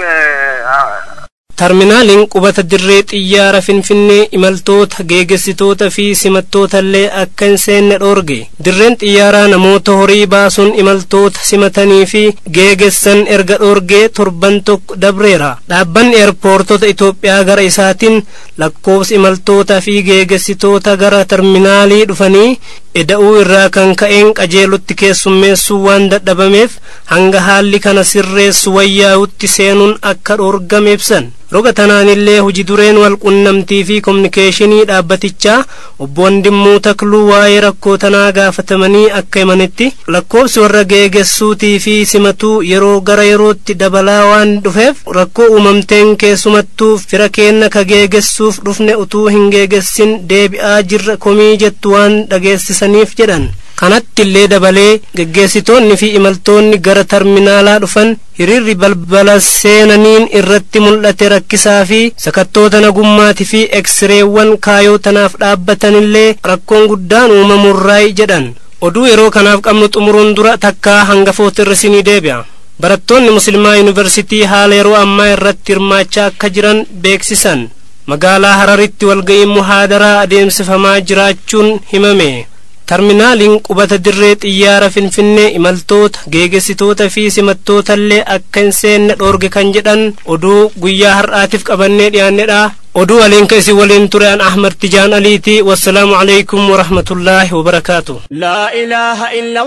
Terminaaliin qubata dirree xiyyaara Finfinnee imaltoota geegessitoota fi simattoota illee akka hin seenne dhoorge. Dirreen xiyyaaraa namoota horii baasuun imaltoota simatanii fi geegessan erga dhoorgee torban tokko dabreera. Dhaabbanni eerpoortota Itoophiyaa gara isaatiin lakkoofsi imaltoota fi geegessitoota gara terminaalii dhufanii eda'uu irraa kan ka'een qajeelutti keessummeessuu waan dadhabameef hanga haalli kana sirreessu wayyaa'utti seenuun akka dhoorgame ibsan. Roga tanaanillee hojii dureen wal qunnamtii fi kominikeeshinii dhaabbatichaa obbo Wandimmuu Takluu waa'ee rakkoo tanaa gaafatamanii akka himanitti lakkoofsi warra geegessuutii fi simatuu yeroo gara yerootti dabalaa waan dhufeef rakkoo uumamteen keessumattuu fira keenna ka geegessuuf dhufne utuu hin geegessin deebi'aa jirra komii jettu waan dhageessisaniif jedhan. Kanatti illee dabalee geggeessitoonni fi imaltoonni gara terminaalaa dhufan hiriirri balbala seenaniin irratti mul'ate rakkisaa fi sakattoota nagummaatii fi eksireewwan kaayoo tanaaf dhaabbatan illee rakkoon guddaan uumamurraay jedhan. Oduu yeroo kanaaf qabnu xumuruun dura takkaa hangafoota irrasinii deebi'a. Barattoonni musliimaa yuunivarsiitii haala yeroo ammaa irratti hirmaachaa akka jiran beeksisan. Magaalaa Hararitti walga'iin muhaadaraa adeemsifamaa jiraachuun himame. Terminaaliin qubata dirree xiyyaara Finfinnee imaltoota geegessitoota fi simattoota illee akka hin seenne dhoorge kan jedhan oduu guyyaa har'aatiif qabannee dhiyaannedha. Oduu waliin ka isin waliin ture an Ahmad Tijaan Aliiti. Wassalaamu alaykum wa rahmatullahi wa barakaatuh. La ilaha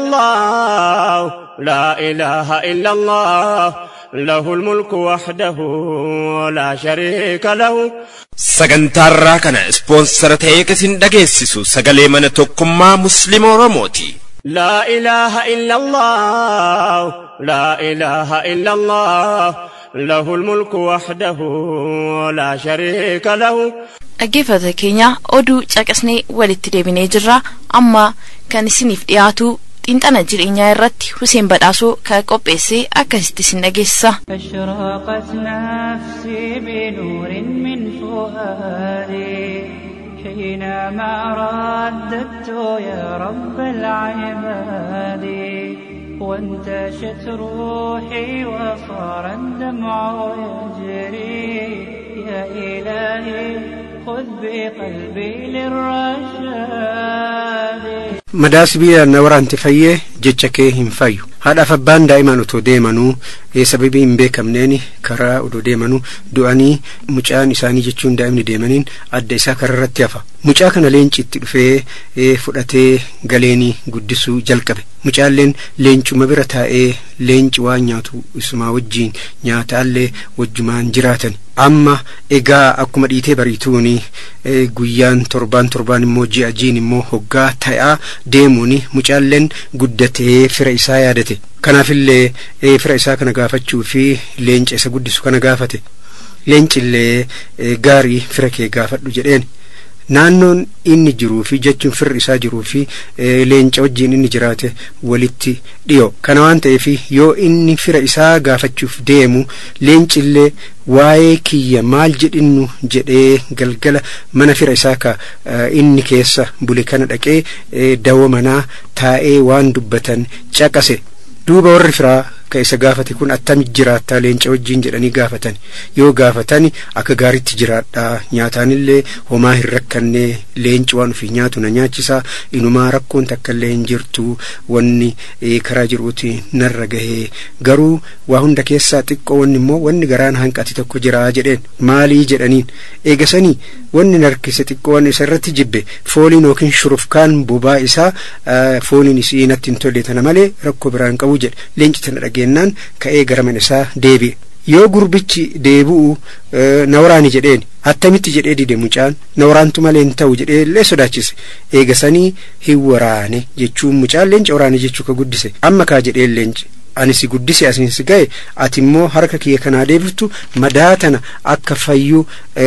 illallah la ilaha illallah له الملك وحده لا شريك له. sagantaarraa kana ispoonsara ta'ee kasin dhageessisu sagalee mana tokkummaa musliima oromooti. لا إله إلا الله لا إله إلا الله له الملك وحده لا شريك له. Dhaggeeffata keenya oduu caqasnee walitti deebinee jirra. Amma kan isiniif dhiyaatu xiinxala jireenyaa irratti Hussein Badhaasoo ka qopheesse akkasitti isin dhageessa. أشرقت نفسي بنور من فؤادي حينما رددت يا رب العباد وانتشت روحي وصار الدمع يجري يا إلهي خذ بقلبي للرشاد مداسبي نوران تفيه جتشكي هم فيو هذا فبان دائما أتو ديمانو سببي مبيك منيني كرا أتو ديمانو دواني مجان إساني جتشون دائما ديمانين أدى إسا كررت يفا مجان كان لينش اتلفه فرأتي غاليني قدسو جلقبه مجان لين لينش مبرتا لينش وانياتو اسما وجين نياتا اللي وجمان جراتن أما إيغا أكما ديتي بريتوني guyyaan torban immoo ji'a jiin immoo hoggaa ta'aa deemuni mucaalleen guddatee fira isaa yaadate kanaafillee fira isaa kana gaafachuu fi leenca isa guddisu kana gaafate leencillee gaarii fira kee gaafadhu jedheen naannoon inni jiruu fi jechuun firri isaa jiruu fi leenca wajjin inni jiraate walitti dhiyo kana waan ta'eef yoo inni fira isaa gaafachuuf deemu leencillee waa'ee kiyya maal jedhinnu jedhee galgala mana fira isaa ka inni keessa bule kana dhaqee dawoo manaa taa'ee waan dubbatan caqase duuba warri firaa ka isa gaafate kun attami jiraattaa leenca wajjin jedhanii gaafatan yoo gaafatani akka gaariitti jiraadha nyaataanillee homaa hin rakkanne leenci waan ofii nyaatu na nyaachisa inumaa rakkoon takkallee hin jirtu wanni karaa jiruuti narra gahee garuu waa hunda keessaa xiqqoo wanni immoo wanni garaan hanqati tokko jira jedheen maalii jedhaniin eegasanii wanni narkise xiqqoo wanni isarratti jibbe fooliin yookiin shurufkaan bobaa isaa fooliin isii natti hin tolle tana malee rakkoo biraan qabu jedhe leenci tana gennaan ka'ee gara mana isaa deebi'e yoo gurbichi deebi'u nawraani jedheen attamitti jedhee dide mucaan nawraantu malee hin ta'u jedhee illee sodaachise eegasanii hin waraane jechuun mucaan leenca waraane jechuu ka guddise amma kaa jedhee leenci ani si guddise asin si gahe ati immoo harka kiyya kanaa deebiftu madaa tana akka fayyu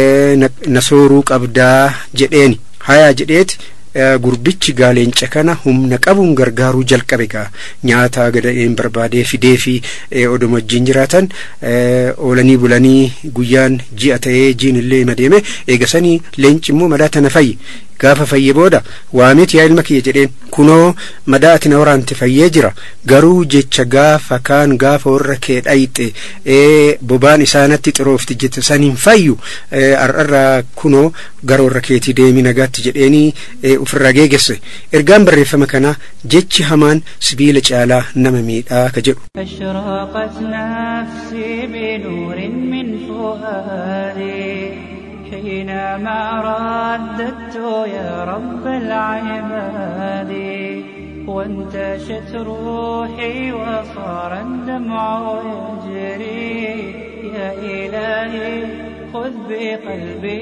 na sooruu qabdaa jedheeni hayaa jedheeti gurbichi gaaleenca kana humna qabuun gargaaruu jalqabe gaa nyaata gada'een barbaadee fidee fi oduma wajjin jiraatan oolanii bulanii guyyaan ji'a ta'ee jiin illee madeeme eegasanii leenci immoo madaa tana fayye gaafa fayye booda waameeti yaa ilma kiyya jedheen kunoo madaa ati na waraante fayyee jira garuu jecha gaafa kaan gaafa warra kee dhayxe bobaan isaanatti xiroofti jette san hin fayyu ar'arraa kunoo gara warra keetii deemi nagaatti jedheenii ofirraa geegesse ergaan barreeffama kana jechi hamaan sibiila caalaa nama miidhaa ka jedhu أشرقت نفسي بنور من فؤادي حينما رددت يا رب العباد وانتشت روحي وصار الدمع يجري يا إلهي خذ بقلبي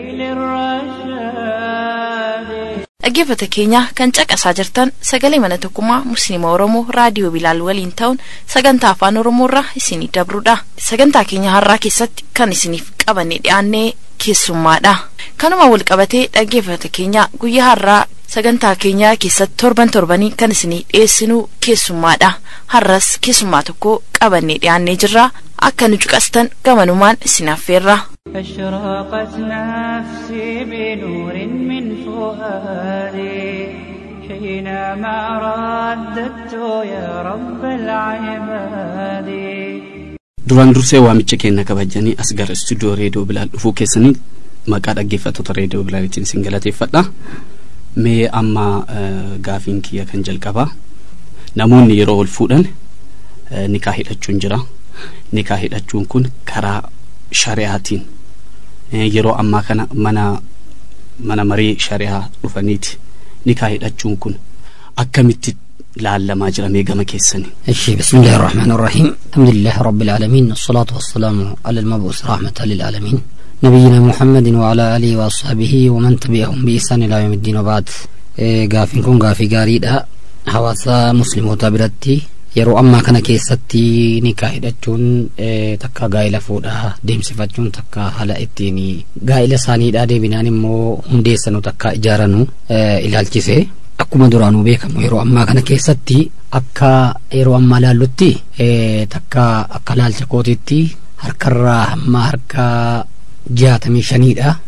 للرشاد dhaggeeffata keenya kan caqasaa jirtan sagalee mana tokkummaa musliima oromoo raadiyoo bilaal waliin ta'uun sagantaa afaan oromoorraa isinii dabruudha sagantaa keenya har'aa keessatti kan isiniif qabanne dhiyaannee keessummaadha kanuma wal qabatee dhaggeeffata keenya guyyaa har'aa sagantaa keenya keessatti torbanii kan isinii dhiyeessinu keessummaadha har'as keessummaa tokko qabannee dhiyaannee jirra akka nu caqastan gamanumaan isin affeerra أشرقت نفسي بنور من فؤادي حينما رددت يا رب العباد duraan dursee waamicha keenya kabajanii as gara istuudiyoo reediyoo bilaal dhufuu keessanii maqaa dhaggeeffattoota reediyoo bilaalitiin isin galateeffadha mee amma gaafiin kiyya kan jalqabaa namoonni yeroo wal fuudhan nikaa hidhachuun jira nikaa hidhachuun kun karaa shari'aatiin yeroo ammaa kana mana marii shari'aa dhufaniiti nikaa hidhachuun kun akkamitti laalamaa jira mee gama keessanii بسم الله الرحمن الرحيم الحمد لله رب العالمين والصلاة والسلام على المبعوث رحمة للعالمين نبينا محمد وعلى آله وأصحابه ومن تبعهم بإحسان إلى يوم الدين وبعد غافين كون غافي غاريدا حواسا مسلموتا براتي yeroo ammaa kana keessatti nikaa hidhachuun takka gaa'ila fuudhaa deemsifachuun takka haala ittiin gaa'ila isaaniidhaa deebinaan immoo hundeessanu takka ijaaranu ilaalchise akkuma duraanuu beekamu yeroo ammaa kana keessatti akka yeroo ammaa laallutti takka akka laalcha kootiitti harkarraa hamma harka 65dha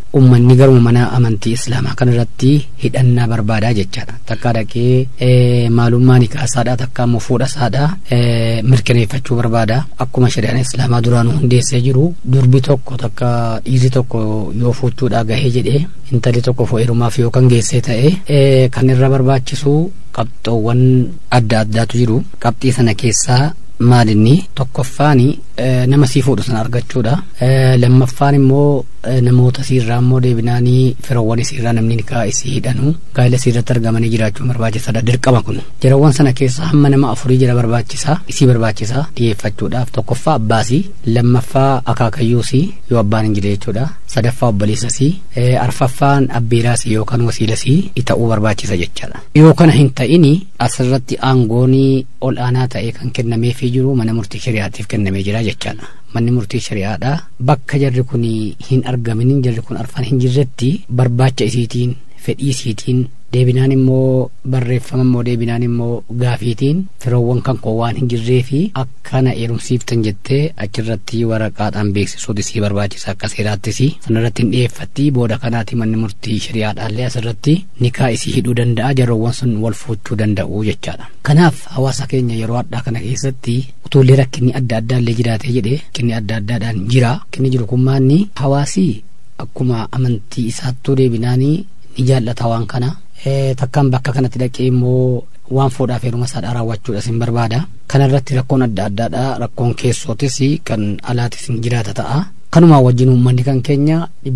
ummanni garuma mana amantii islaamaa kanarratti hidhannaa barbaadaa jechaadha. Takka dhaqee maalummaa nikaasaadha takka immoo fuudha isaadha mirkaneeffachuu barbaada. Akkuma shari'aan islaamaa duraanuu hundeessee jiru durbi tokko takka dhiirri tokko yoo fuuchuudhaa gahee jedhee intalli tokko heerumaaf yoo kan geessee ta'e kan irra barbaachisu qabxoowwan adda addaatu jiru. Qabxii sana keessaa maalinni tokkoffaani nama sii fuudhu sana argachuudha. Lammaffaan immoo namoota siirraa immoo deebinaanii firoowwan isiirraa namni nikaa isii hidhanu gaa'ela siirratti argamanii jiraachuun barbaachisaadha. Dirqama kun yeroowwan sana keessa hamma nama 4 jira barbaachisaa isii barbaachisaa dhiyeeffachuudhaaf. Tokkoffaa abbaasii, lammaffaa akaakayyuusii yoo abbaan hin jire jechuudha, sadaffaa obboleessasii, arfaffaan abbeeraasii yookaan wasiilasii ta'uu barbaachisa jechaadha. Yoo kana hin ta'ini asirratti aangoonii ol aanaa ta'e kan kennameefii jiru mana murtii shari'aatiif kennamee jira jechaadha. Manni murtii shari'aadha bakka jarri kun hin argaminin jarri kun arfan hin jirretti barbaacha isiitiin fedhii isiitiin deebinaan immoo barreeffama immoo deebinaan immoo gaafiitiin firoowwan kan koo waan hin jirree fi akkana eerumsiiftan jettee achirratti waraqaadhaan beeksisuuti sii barbaachisa akka seeraattis sanarratti hin dhiyeeffatti. Booda kanaati manni murtii shari'aadhaallee asirratti nikaa isii hidhuu danda'a, jarroowwan sun wal fuuchuu danda'u jechaadha. Kanaaf hawaasa keenya yeroo addaa kana keessatti utuullee rakkinni adda addaallee jiraatee jedhe rakkinni adda addaadhaan jira. Rakkinni jiru kun maanni hawaasi akkuma amantii isaattuu deebinaanii ni jaallata waan kana. Takkaan bakka kanatti dhaqee immoo waan fuudhaaf heeruma isaadhaa raawwachuudha sin barbaada. Kanarratti rakkoon adda addaadha. Rakkoon keessootis kan alaatis hin jiraata ta'a. Kanumaa wajjin uummanni kan keenya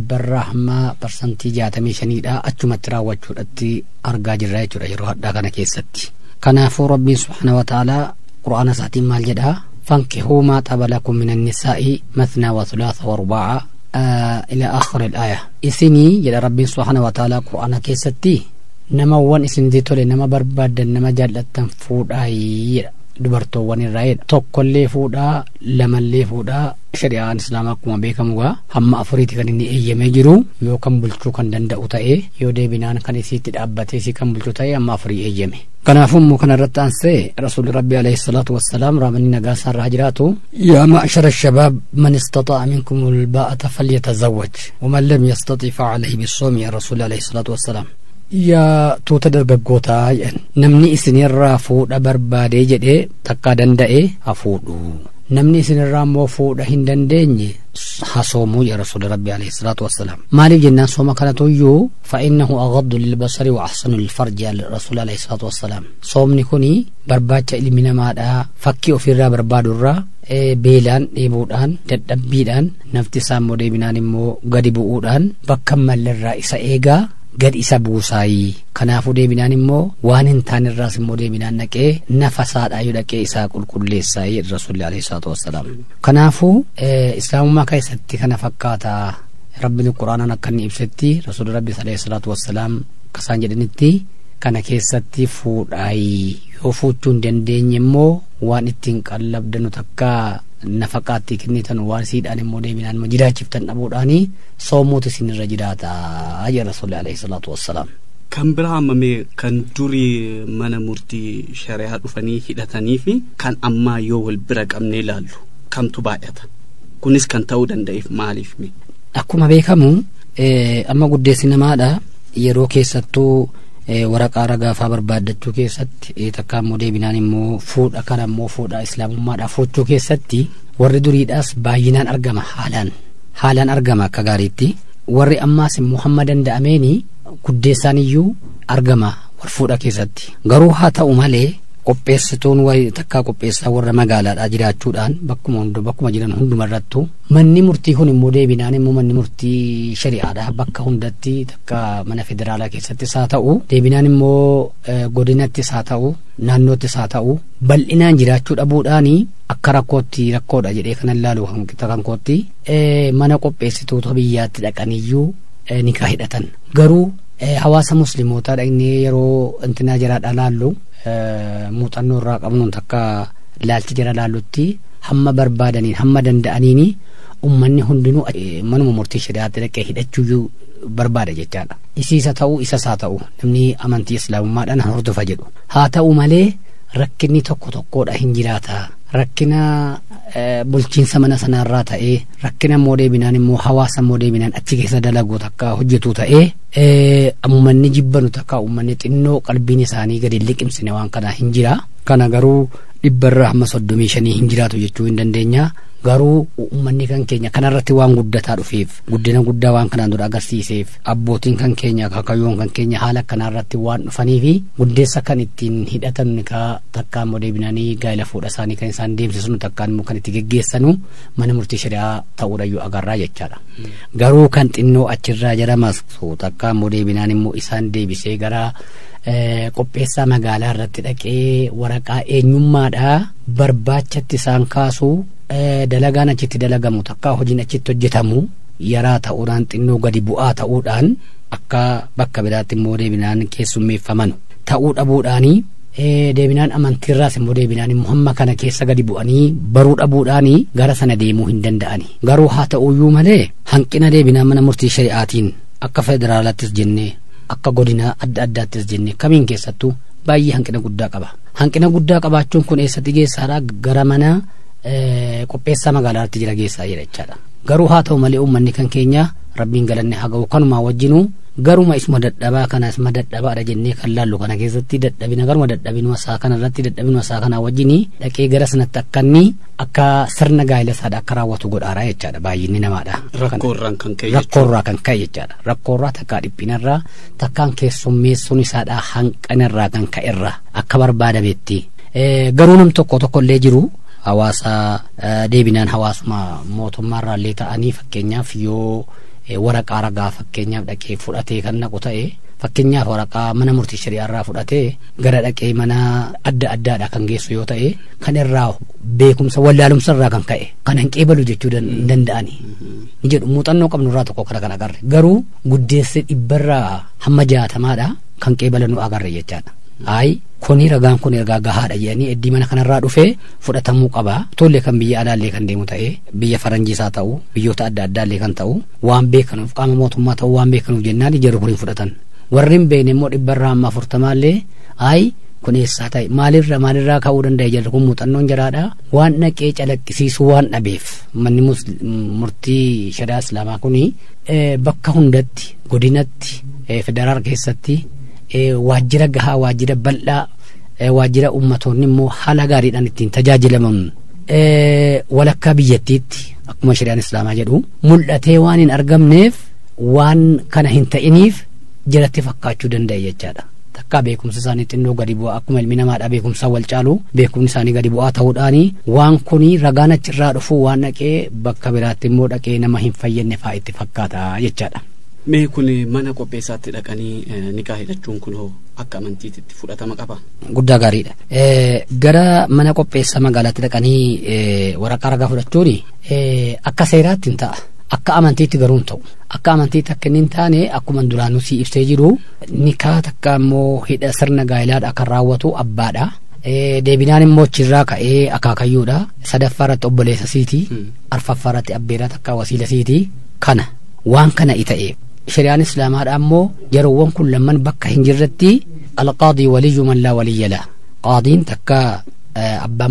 65% achumatti raawwachuudhatti argaa jirra jechuudha yeroo hadhaa kana keessatti. Kanaafuu Rabbiin subhaanahu wa ta'aalaa qura'aana isaatiin maal jedhaa? fankihuu maa xaba lakum min annisaa'i mathnaa wa thulaatha wa rubaa'a ila aakhiri al-aaya. Isinii jedha Rabbiin subhaanahu wa ta'aalaa qura'aana keessatti namawwan isinitti tole nama barbaadan nama jaallattan fuudhaa dubartoowwan irraa jedha. Tokkollee fuudhaa, lamallee fuudhaa. Shari'aan islaamaa akkuma beekamu hamma 4 kan inni eeyyamee jiru yoo kan bulchuu kan danda'u ta'e yoo deebinaan kan isiitti dhaabbatee isii kan bulchuu ta'e hamma 4 eeyyame. Kanaafuu immoo kanarratti aansee rasuulli rabbii alayhi salaatu wassalaam raamanni nagaa isaarraa jiraatu yaa ma'ashara shabaab man istaxaa'a minkum al-baa'ata falyatazawwaj wa man lam yastati' fa alayhi bis-sawmi ya rasuulli alayhi salaatu wassalaam. Yaa tuuta dargaggootaa namni isinirraa fuudha barbaadee jedhee takkaa danda'e haa fuudhu. Namni isinirraa immoo fuudha hin dandeenye haa soomuu ya rasuula rabbi alayhi salaatu wassalaam. Maaliif jennaan sooma kanatuyyuu fa'innahu aghaddu lilbasari wa ahsanu lilfarji ya rasuula alayhi salaatu wassalaam. Soomni kuni barbaacha ilmi namaadhaa fakkii ofirraa barbaadurraa beelaan dheebuudhaan dadhabbiidhaan nafti isaa immoo deebinaan immoo gadi bu'uudhaan bakka mallerraa isa eegaa gad isa buusaayi. Kanaafuu deebinaan immoo waan hin taanerraas immoo deebinaan dhaqee nafa isaadhaa yoo dhaqee isaa qulqulleessaayi rasuulli alayhi salaatu wassalaam. Kanaafuu islaamummaa keessatti kana fakkaata rabbiin quraanaan akka inni ibsetti rasuulli rabbi alayhi salaatu wassalaam kasaan jedhanitti kana keessatti fuudhaayi yoo fuuchuu hin dandeenye immoo waan ittiin qallabdanu takkaa nafaqaatti kennitan waan siidhaan immoo deebinaan immoo jiraachiftan dhabuudhaanii soomuutu isinirra jiraata ya rasuulli alayhi salaatu wassalaam. Kan biraa hammamee kan durii mana murtii shari'aa dhufanii hidhatanii fi kan ammaa yoo wal bira qabnee ilaallu kamtu baay'ata? Kunis kan ta'uu danda'eef maaliif? Akkuma beekamu amma guddeessi namaadha yeroo keessattuu waraqaa ragaafaa barbaaddachuu keessatti takka immoo deebinaan immoo fuudha kana immoo fuudha islaamummaadhaa fuuchuu keessatti warri duriidhaas baay'inaan argama haalaan argama akka gaariitti. Warri ammaas immoo hamma danda'ameeni guddeessaan iyyuu argama wal fuudha keessatti. Garuu haa ta'u malee qopheessituun wayi takkaa qopheessaa warra magaalaadhaa jiraachuudhaan bakkuma jiran hundumarrattu manni murtii kun immoo deebinaan immoo manni murtii shari'aadhaa bakka hundatti takka mana federaalaa keessattis haa ta'u deebinaan immoo godinattis haa ta'u naannoottis haa ta'u bal'inaan jiraachuu dhabuudhaanii akka rakkoodha jedhee kanan laalu kan kootti mana qopheessitoota biyyaatti dhaqaniyyuu nikaa hidhatan. Garuu hawaasa muslimootaa dhaqnee yeroo intinaa jiraadhaa laallu muuxannoo irraa qabnuun takka laalchi jira laallutti hamma barbaadaniin hamma danda'aniini ummanni hundinuu manuma murtii shari'aatti dhaqee hidhachuu barbaada jechaadha. Isiisa ta'uu isas haa ta'u namni amantii islaamummaadhaan hordofa jedhu haa ta'u malee rakkinni tokkodha hin jiraata. Rakkina bulchiinsa mana sanarraa ta'ee rakkina immoo deebinaan immoo hawaasa immoo deebinaan achi keessa dalagu takka hojjetu ta'ee ummanni jibbanu takka ummanni xinnoo qalbiin isaanii gadi liqimsine waan kana hin jira. Kana garuu 135 hin jiraatu jechuu hin dandeenya. Garuu ummanni kan keenya kanarratti waan guddataa dhufeef guddina guddaa waan kanaan dura agarsiiseef abbootiin kan keenya kakayyoon kan keenya haala kanarratti waan dhufaniifi guddeessa kan ittiin hidhatan ka takkaan immoo deebinanii gaa'ela fuudha isaanii kan isaan deemsisanu takkaan immoo kan itti geggeessanu mana murtii shari'aa ta'uudhayyuu agarraa jechaadha. Garuu kan xinnoo achirraa jaramas takkaan immoo deebinaan immoo isaan deebisee gara qopheessaa magaalaa irratti dhaqee waraqaa eenyummaadhaa barbaachatti isaan kaasu dalagaan achitti dalagamu takka hojiin achitti hojjetamu yaraa ta'uudhaan xinnoo gadi bu'aa ta'uudhaan akka bakka biraatti immoo deebinaan keessummeeffaman ta'uu dhabuudhaanii deebinaan amantiirraas immoo deebinaan immoo hamma kana keessa gadi bu'anii baruu dhabuudhaanii gara sana deemuu hin danda'ani. Garuu haa ta'uyyuu malee hanqina deebinaan mana murtii shari'aatiin akka federaalaattis jennee akka godina adda addaattis jennee kamiin keessattuu baay'ee hanqina guddaa qaba. Hanqina guddaa qabaachuun kun eessatti geessaadha gara mana qopheessaa magaalaatti jira geessaa jira jechaadha. Garuu haa ta'u malee uummanni kan keenya rabbiin galanne haa ga'u kanumaa wajjinuu garuma isuma dadhabaa kana isuma dadhabaadha jennee kan laallu kana keessatti dadhabina garuma dadhabinuma isaa kanarratti dadhabinuma isaa kanaa wajjinii dhaqee gara sanatti akka sirna gaa'ela isaadha akka raawwatu godhaara jechaadha baay'inni namaadha. Rakkoorraa kan ka'e jechaadha. Rakkoorraa takkaa dhiphinarraa takkaan keessummeessuun isaadha hanqanarraa kan ka'erraa akka barbaadametti. Garuu nam tokko illee jiru. Hawaasa deebinaan hawaasuma mootummaarraallee ta'anii fakkeenyaaf yoo waraqaa ragaa fakkeenyaaf dhaqee fudhatee kan naqu ta'e fakkeenyaaf waraqaa mana murtii shari'aarraa fudhatee gara dhaqee mana adda addaadha kan geessu yoo ta'e kan irraa beekumsa wallaalumsarraa kan ka'e kan hin qeebalu jechuu danda'ani jedhu muuxannoo qabnurraa tokko kana kan agarre garuu guddeesse 100 hamma 60dha kan qeebalanu agarre jechaadha. Kuni ragaan kun ergaa gahaadha jedhanii eddii mana kanarraa dhufee fudhatamuu qaba. Tollee kan biyya alaallee kan deemu ta'e biyya faranjiisaa ta'u biyyoota adda addaallee kan ta'u waan beekanuuf qaama mootummaa ta'u waan beekanuuf jennaan jarri kun fudhatan. Warri hin beekne immoo 140 kun eessaa ta'e maalirraa ka'uu danda'e jarri kun muuxannoon jiraadha. Waan naqee calaqqisiisu waan dhabeef manni murtii shari'aa islaamaa kuni bakka hundatti godinatti federaal keessatti waajjira gahaa waajjira bal'aa waajjira ummatoonni immoo haala gaariidhaan ittiin tajaajilaman walakkaa biyyattiitti akkuma shari'aan islaamaa jedhu mul'atee waan hin argamneef waan kana hin ta'iniif jalatti fakkaachuu danda'e jechaadha. Takkaa beekumsa isaanii xinnoo gadi bu'aa akkuma ilmi namaadha beekumsa wal caalu beekumsi isaanii gadi bu'aa ta'uudhaani waan kuni ragaan achirraa dhufu waan dhaqee bakka biraatti immoo dhaqee nama hin fayyadne fa'aa itti fakkaata jechaadha. Mee kun mana qopheessaatti dhaqanii niqaa hidhachuun kun hoo akka amantiitti fudhatama qaba? Guddaa gaariidha. Gara mana qopheessa magaalaatti dhaqanii waraqaa ragaa fudhachuun akka seeraatti hin ta'a. Akka amantiitti garuu hin ta'u. Akka amantiitti akka inni hin taane akkuma duraanuu si ibsee jiru niqaa takka immoo hidha sirna gaa'ilaadha kan raawwatu abbaadha. Deebinaan immoo achirraa ka'ee akaakayyuudha. Sadaffaa irratti obboleessa siiti. Arfaffaa irratti abbeeraa takka wasiila siiti. Kana waan kana ita'eef. Shari'aan islaamaadha ammoo yeroowwan kun lamman bakka hin jirretti alqaadii waliyyu man laa waliyya lahu. Qaadiin takka abbaan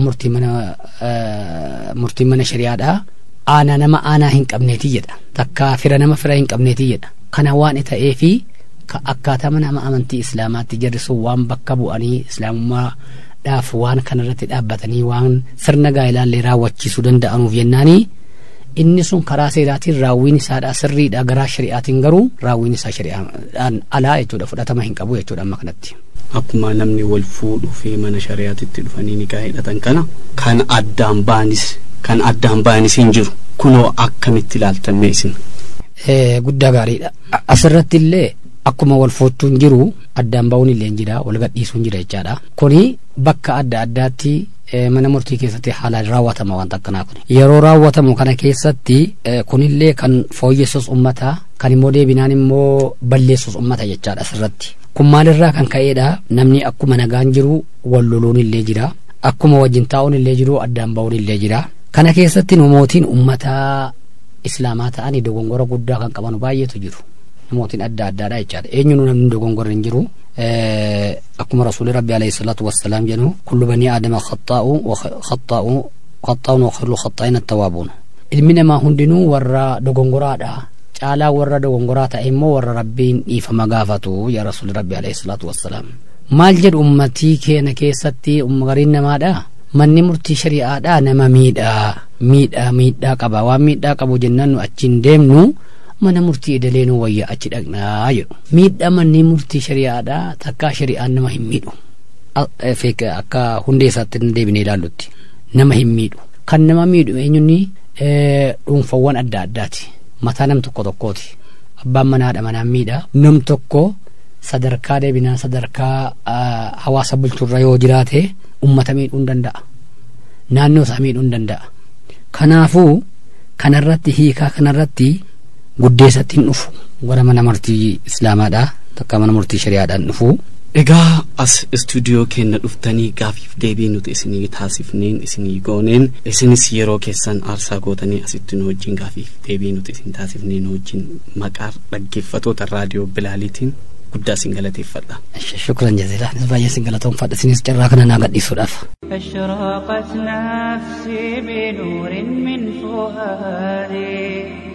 murtii mana shari'aadha aanaa nama aanaa hin qabneetii jedha takka fira nama fira hin qabneetii jedha. Kana waan ta'eefi akkaataa nama amantii islaamaatti jarrisu waan bakka bu'anii islaamummaadhaaf waan kanarratti dhaabbatanii waan sirna gaa'ilaallee raawwachiisuu danda'anuuf jennaanii inni sun karaa seeraatiin raawwiin isaadha sirriidha garaa shari'aatiin garuu raawwiin isaa shari'aan alaa jechuudha fudhatama hin qabu jechuudha amma kanatti. Akkuma namni wal fuudhuu fi mana shari'aatitti dhufanii niqaa hidhatan kana kan addaan baanis hin jiru kunoo akkamitti ilaaltan meesin? Guddaa gaariidha. Asirratti illee akkuma wal fuudhuun jiru addaan bahuun illee jira wal gadhiisuun jira jechaadha. Kuni bakka adda addaatti mana murtii keessatti haalaan raawwatama waan akkanaa kun yeroo raawwatamu kana keessatti kunillee kan fooyyessus ummata kan immoo deebinaan immoo balleessus ummata jechaadha asirratti. Kun maalirraa kan ka'eedha namni akkuma nagaan jiru wal loluun illee jira akkuma wajjin taa'uun illee jiru addaan bahuun illee jira. Kana keessatti namootiin ummata islaamaa ta'anii dogongora guddaa kan qaban baay'eetu jiru. Namootiin adda addaadha jechaadha. Eenyuun namni dogongora hin jiru. akkuma rasuulli rabbi alayhi salaatu wassalaam jedhu kullu banii aadama khaxaa'u خطاون وخير الخطائين التوابون المنا ما هندنو ورا دغونغرادا تعالى ورا دغونغراتا ايمو ورا ربين يفما غافتو يا رسول ربي عليه الصلاه والسلام مالجد امتي كينا كيستي غرين مادا من مرتي شريعه دا نما ميدا قبا وميدا قبو جنن اچين ديمنو من مرتي دلينو ويا اچ دغنا يو ميدا من مرتي شريعه دا تكا شريعه نما هميدو فيك اكا هندي ساتن ديبني لالوتي نما هميدو كان نما ميدو اينوني دون فوان اداداتي متى نم تكو تكوتي ابا مناد مناميدا نم تكو sadarkaa deebinaa sadarkaa hawaasa bulchurra yoo jiraate ummata miidhuun danda'a naannoo isaa miidhuun danda'a kanaafuu kanarratti hiikaa kanarratti guddeessatti hin dhufu gara mana murtii islaamaadhaa takka mana murtii shari'aadhaan dhufu egaa as istuudiyoo keenya dhuftanii gaafiif deebii nuti isinii taasifneen isinii gooneen isinis yeroo keessan aarsaa gootanii asitti nu wajjin gaafiif deebii nuti isin taasifneen wajjin maqaa dhaggeeffattoota raadiyoo bilaaliitiin guddaa singalateeffadha. Shukran jaziilan baay'ee singalatoomfadha isinis carraa kana naa gadhiisuudhaaf. أشرقت نفسي بنور من فؤادي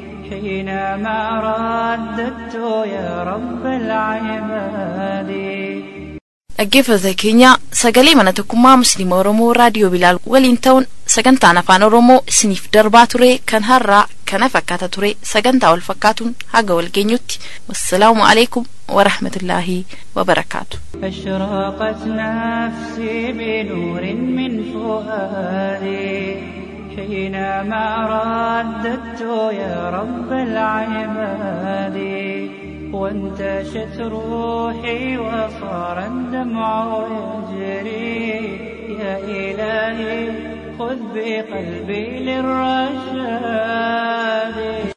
حينما رددت يا رب العباد dhaggeeffattoota keenya sagalee mana tokkummaa musliima oromoo raadiyoo bilaal waliin ta'uun sagantaan afaan oromoo isiniif darbaa ture kan har'aa kana fakkaata ture sagantaa wal fakkaatuun haga wal geenyutti wassalaamu alaikum warahmatullaahi wabarakaatu. أشرقت نفسي بنور من فؤادي حينما رددت يا رب العباد وانتشت روحي وصار الدمع يجري يا إلهي خذ بقلبي للرشاد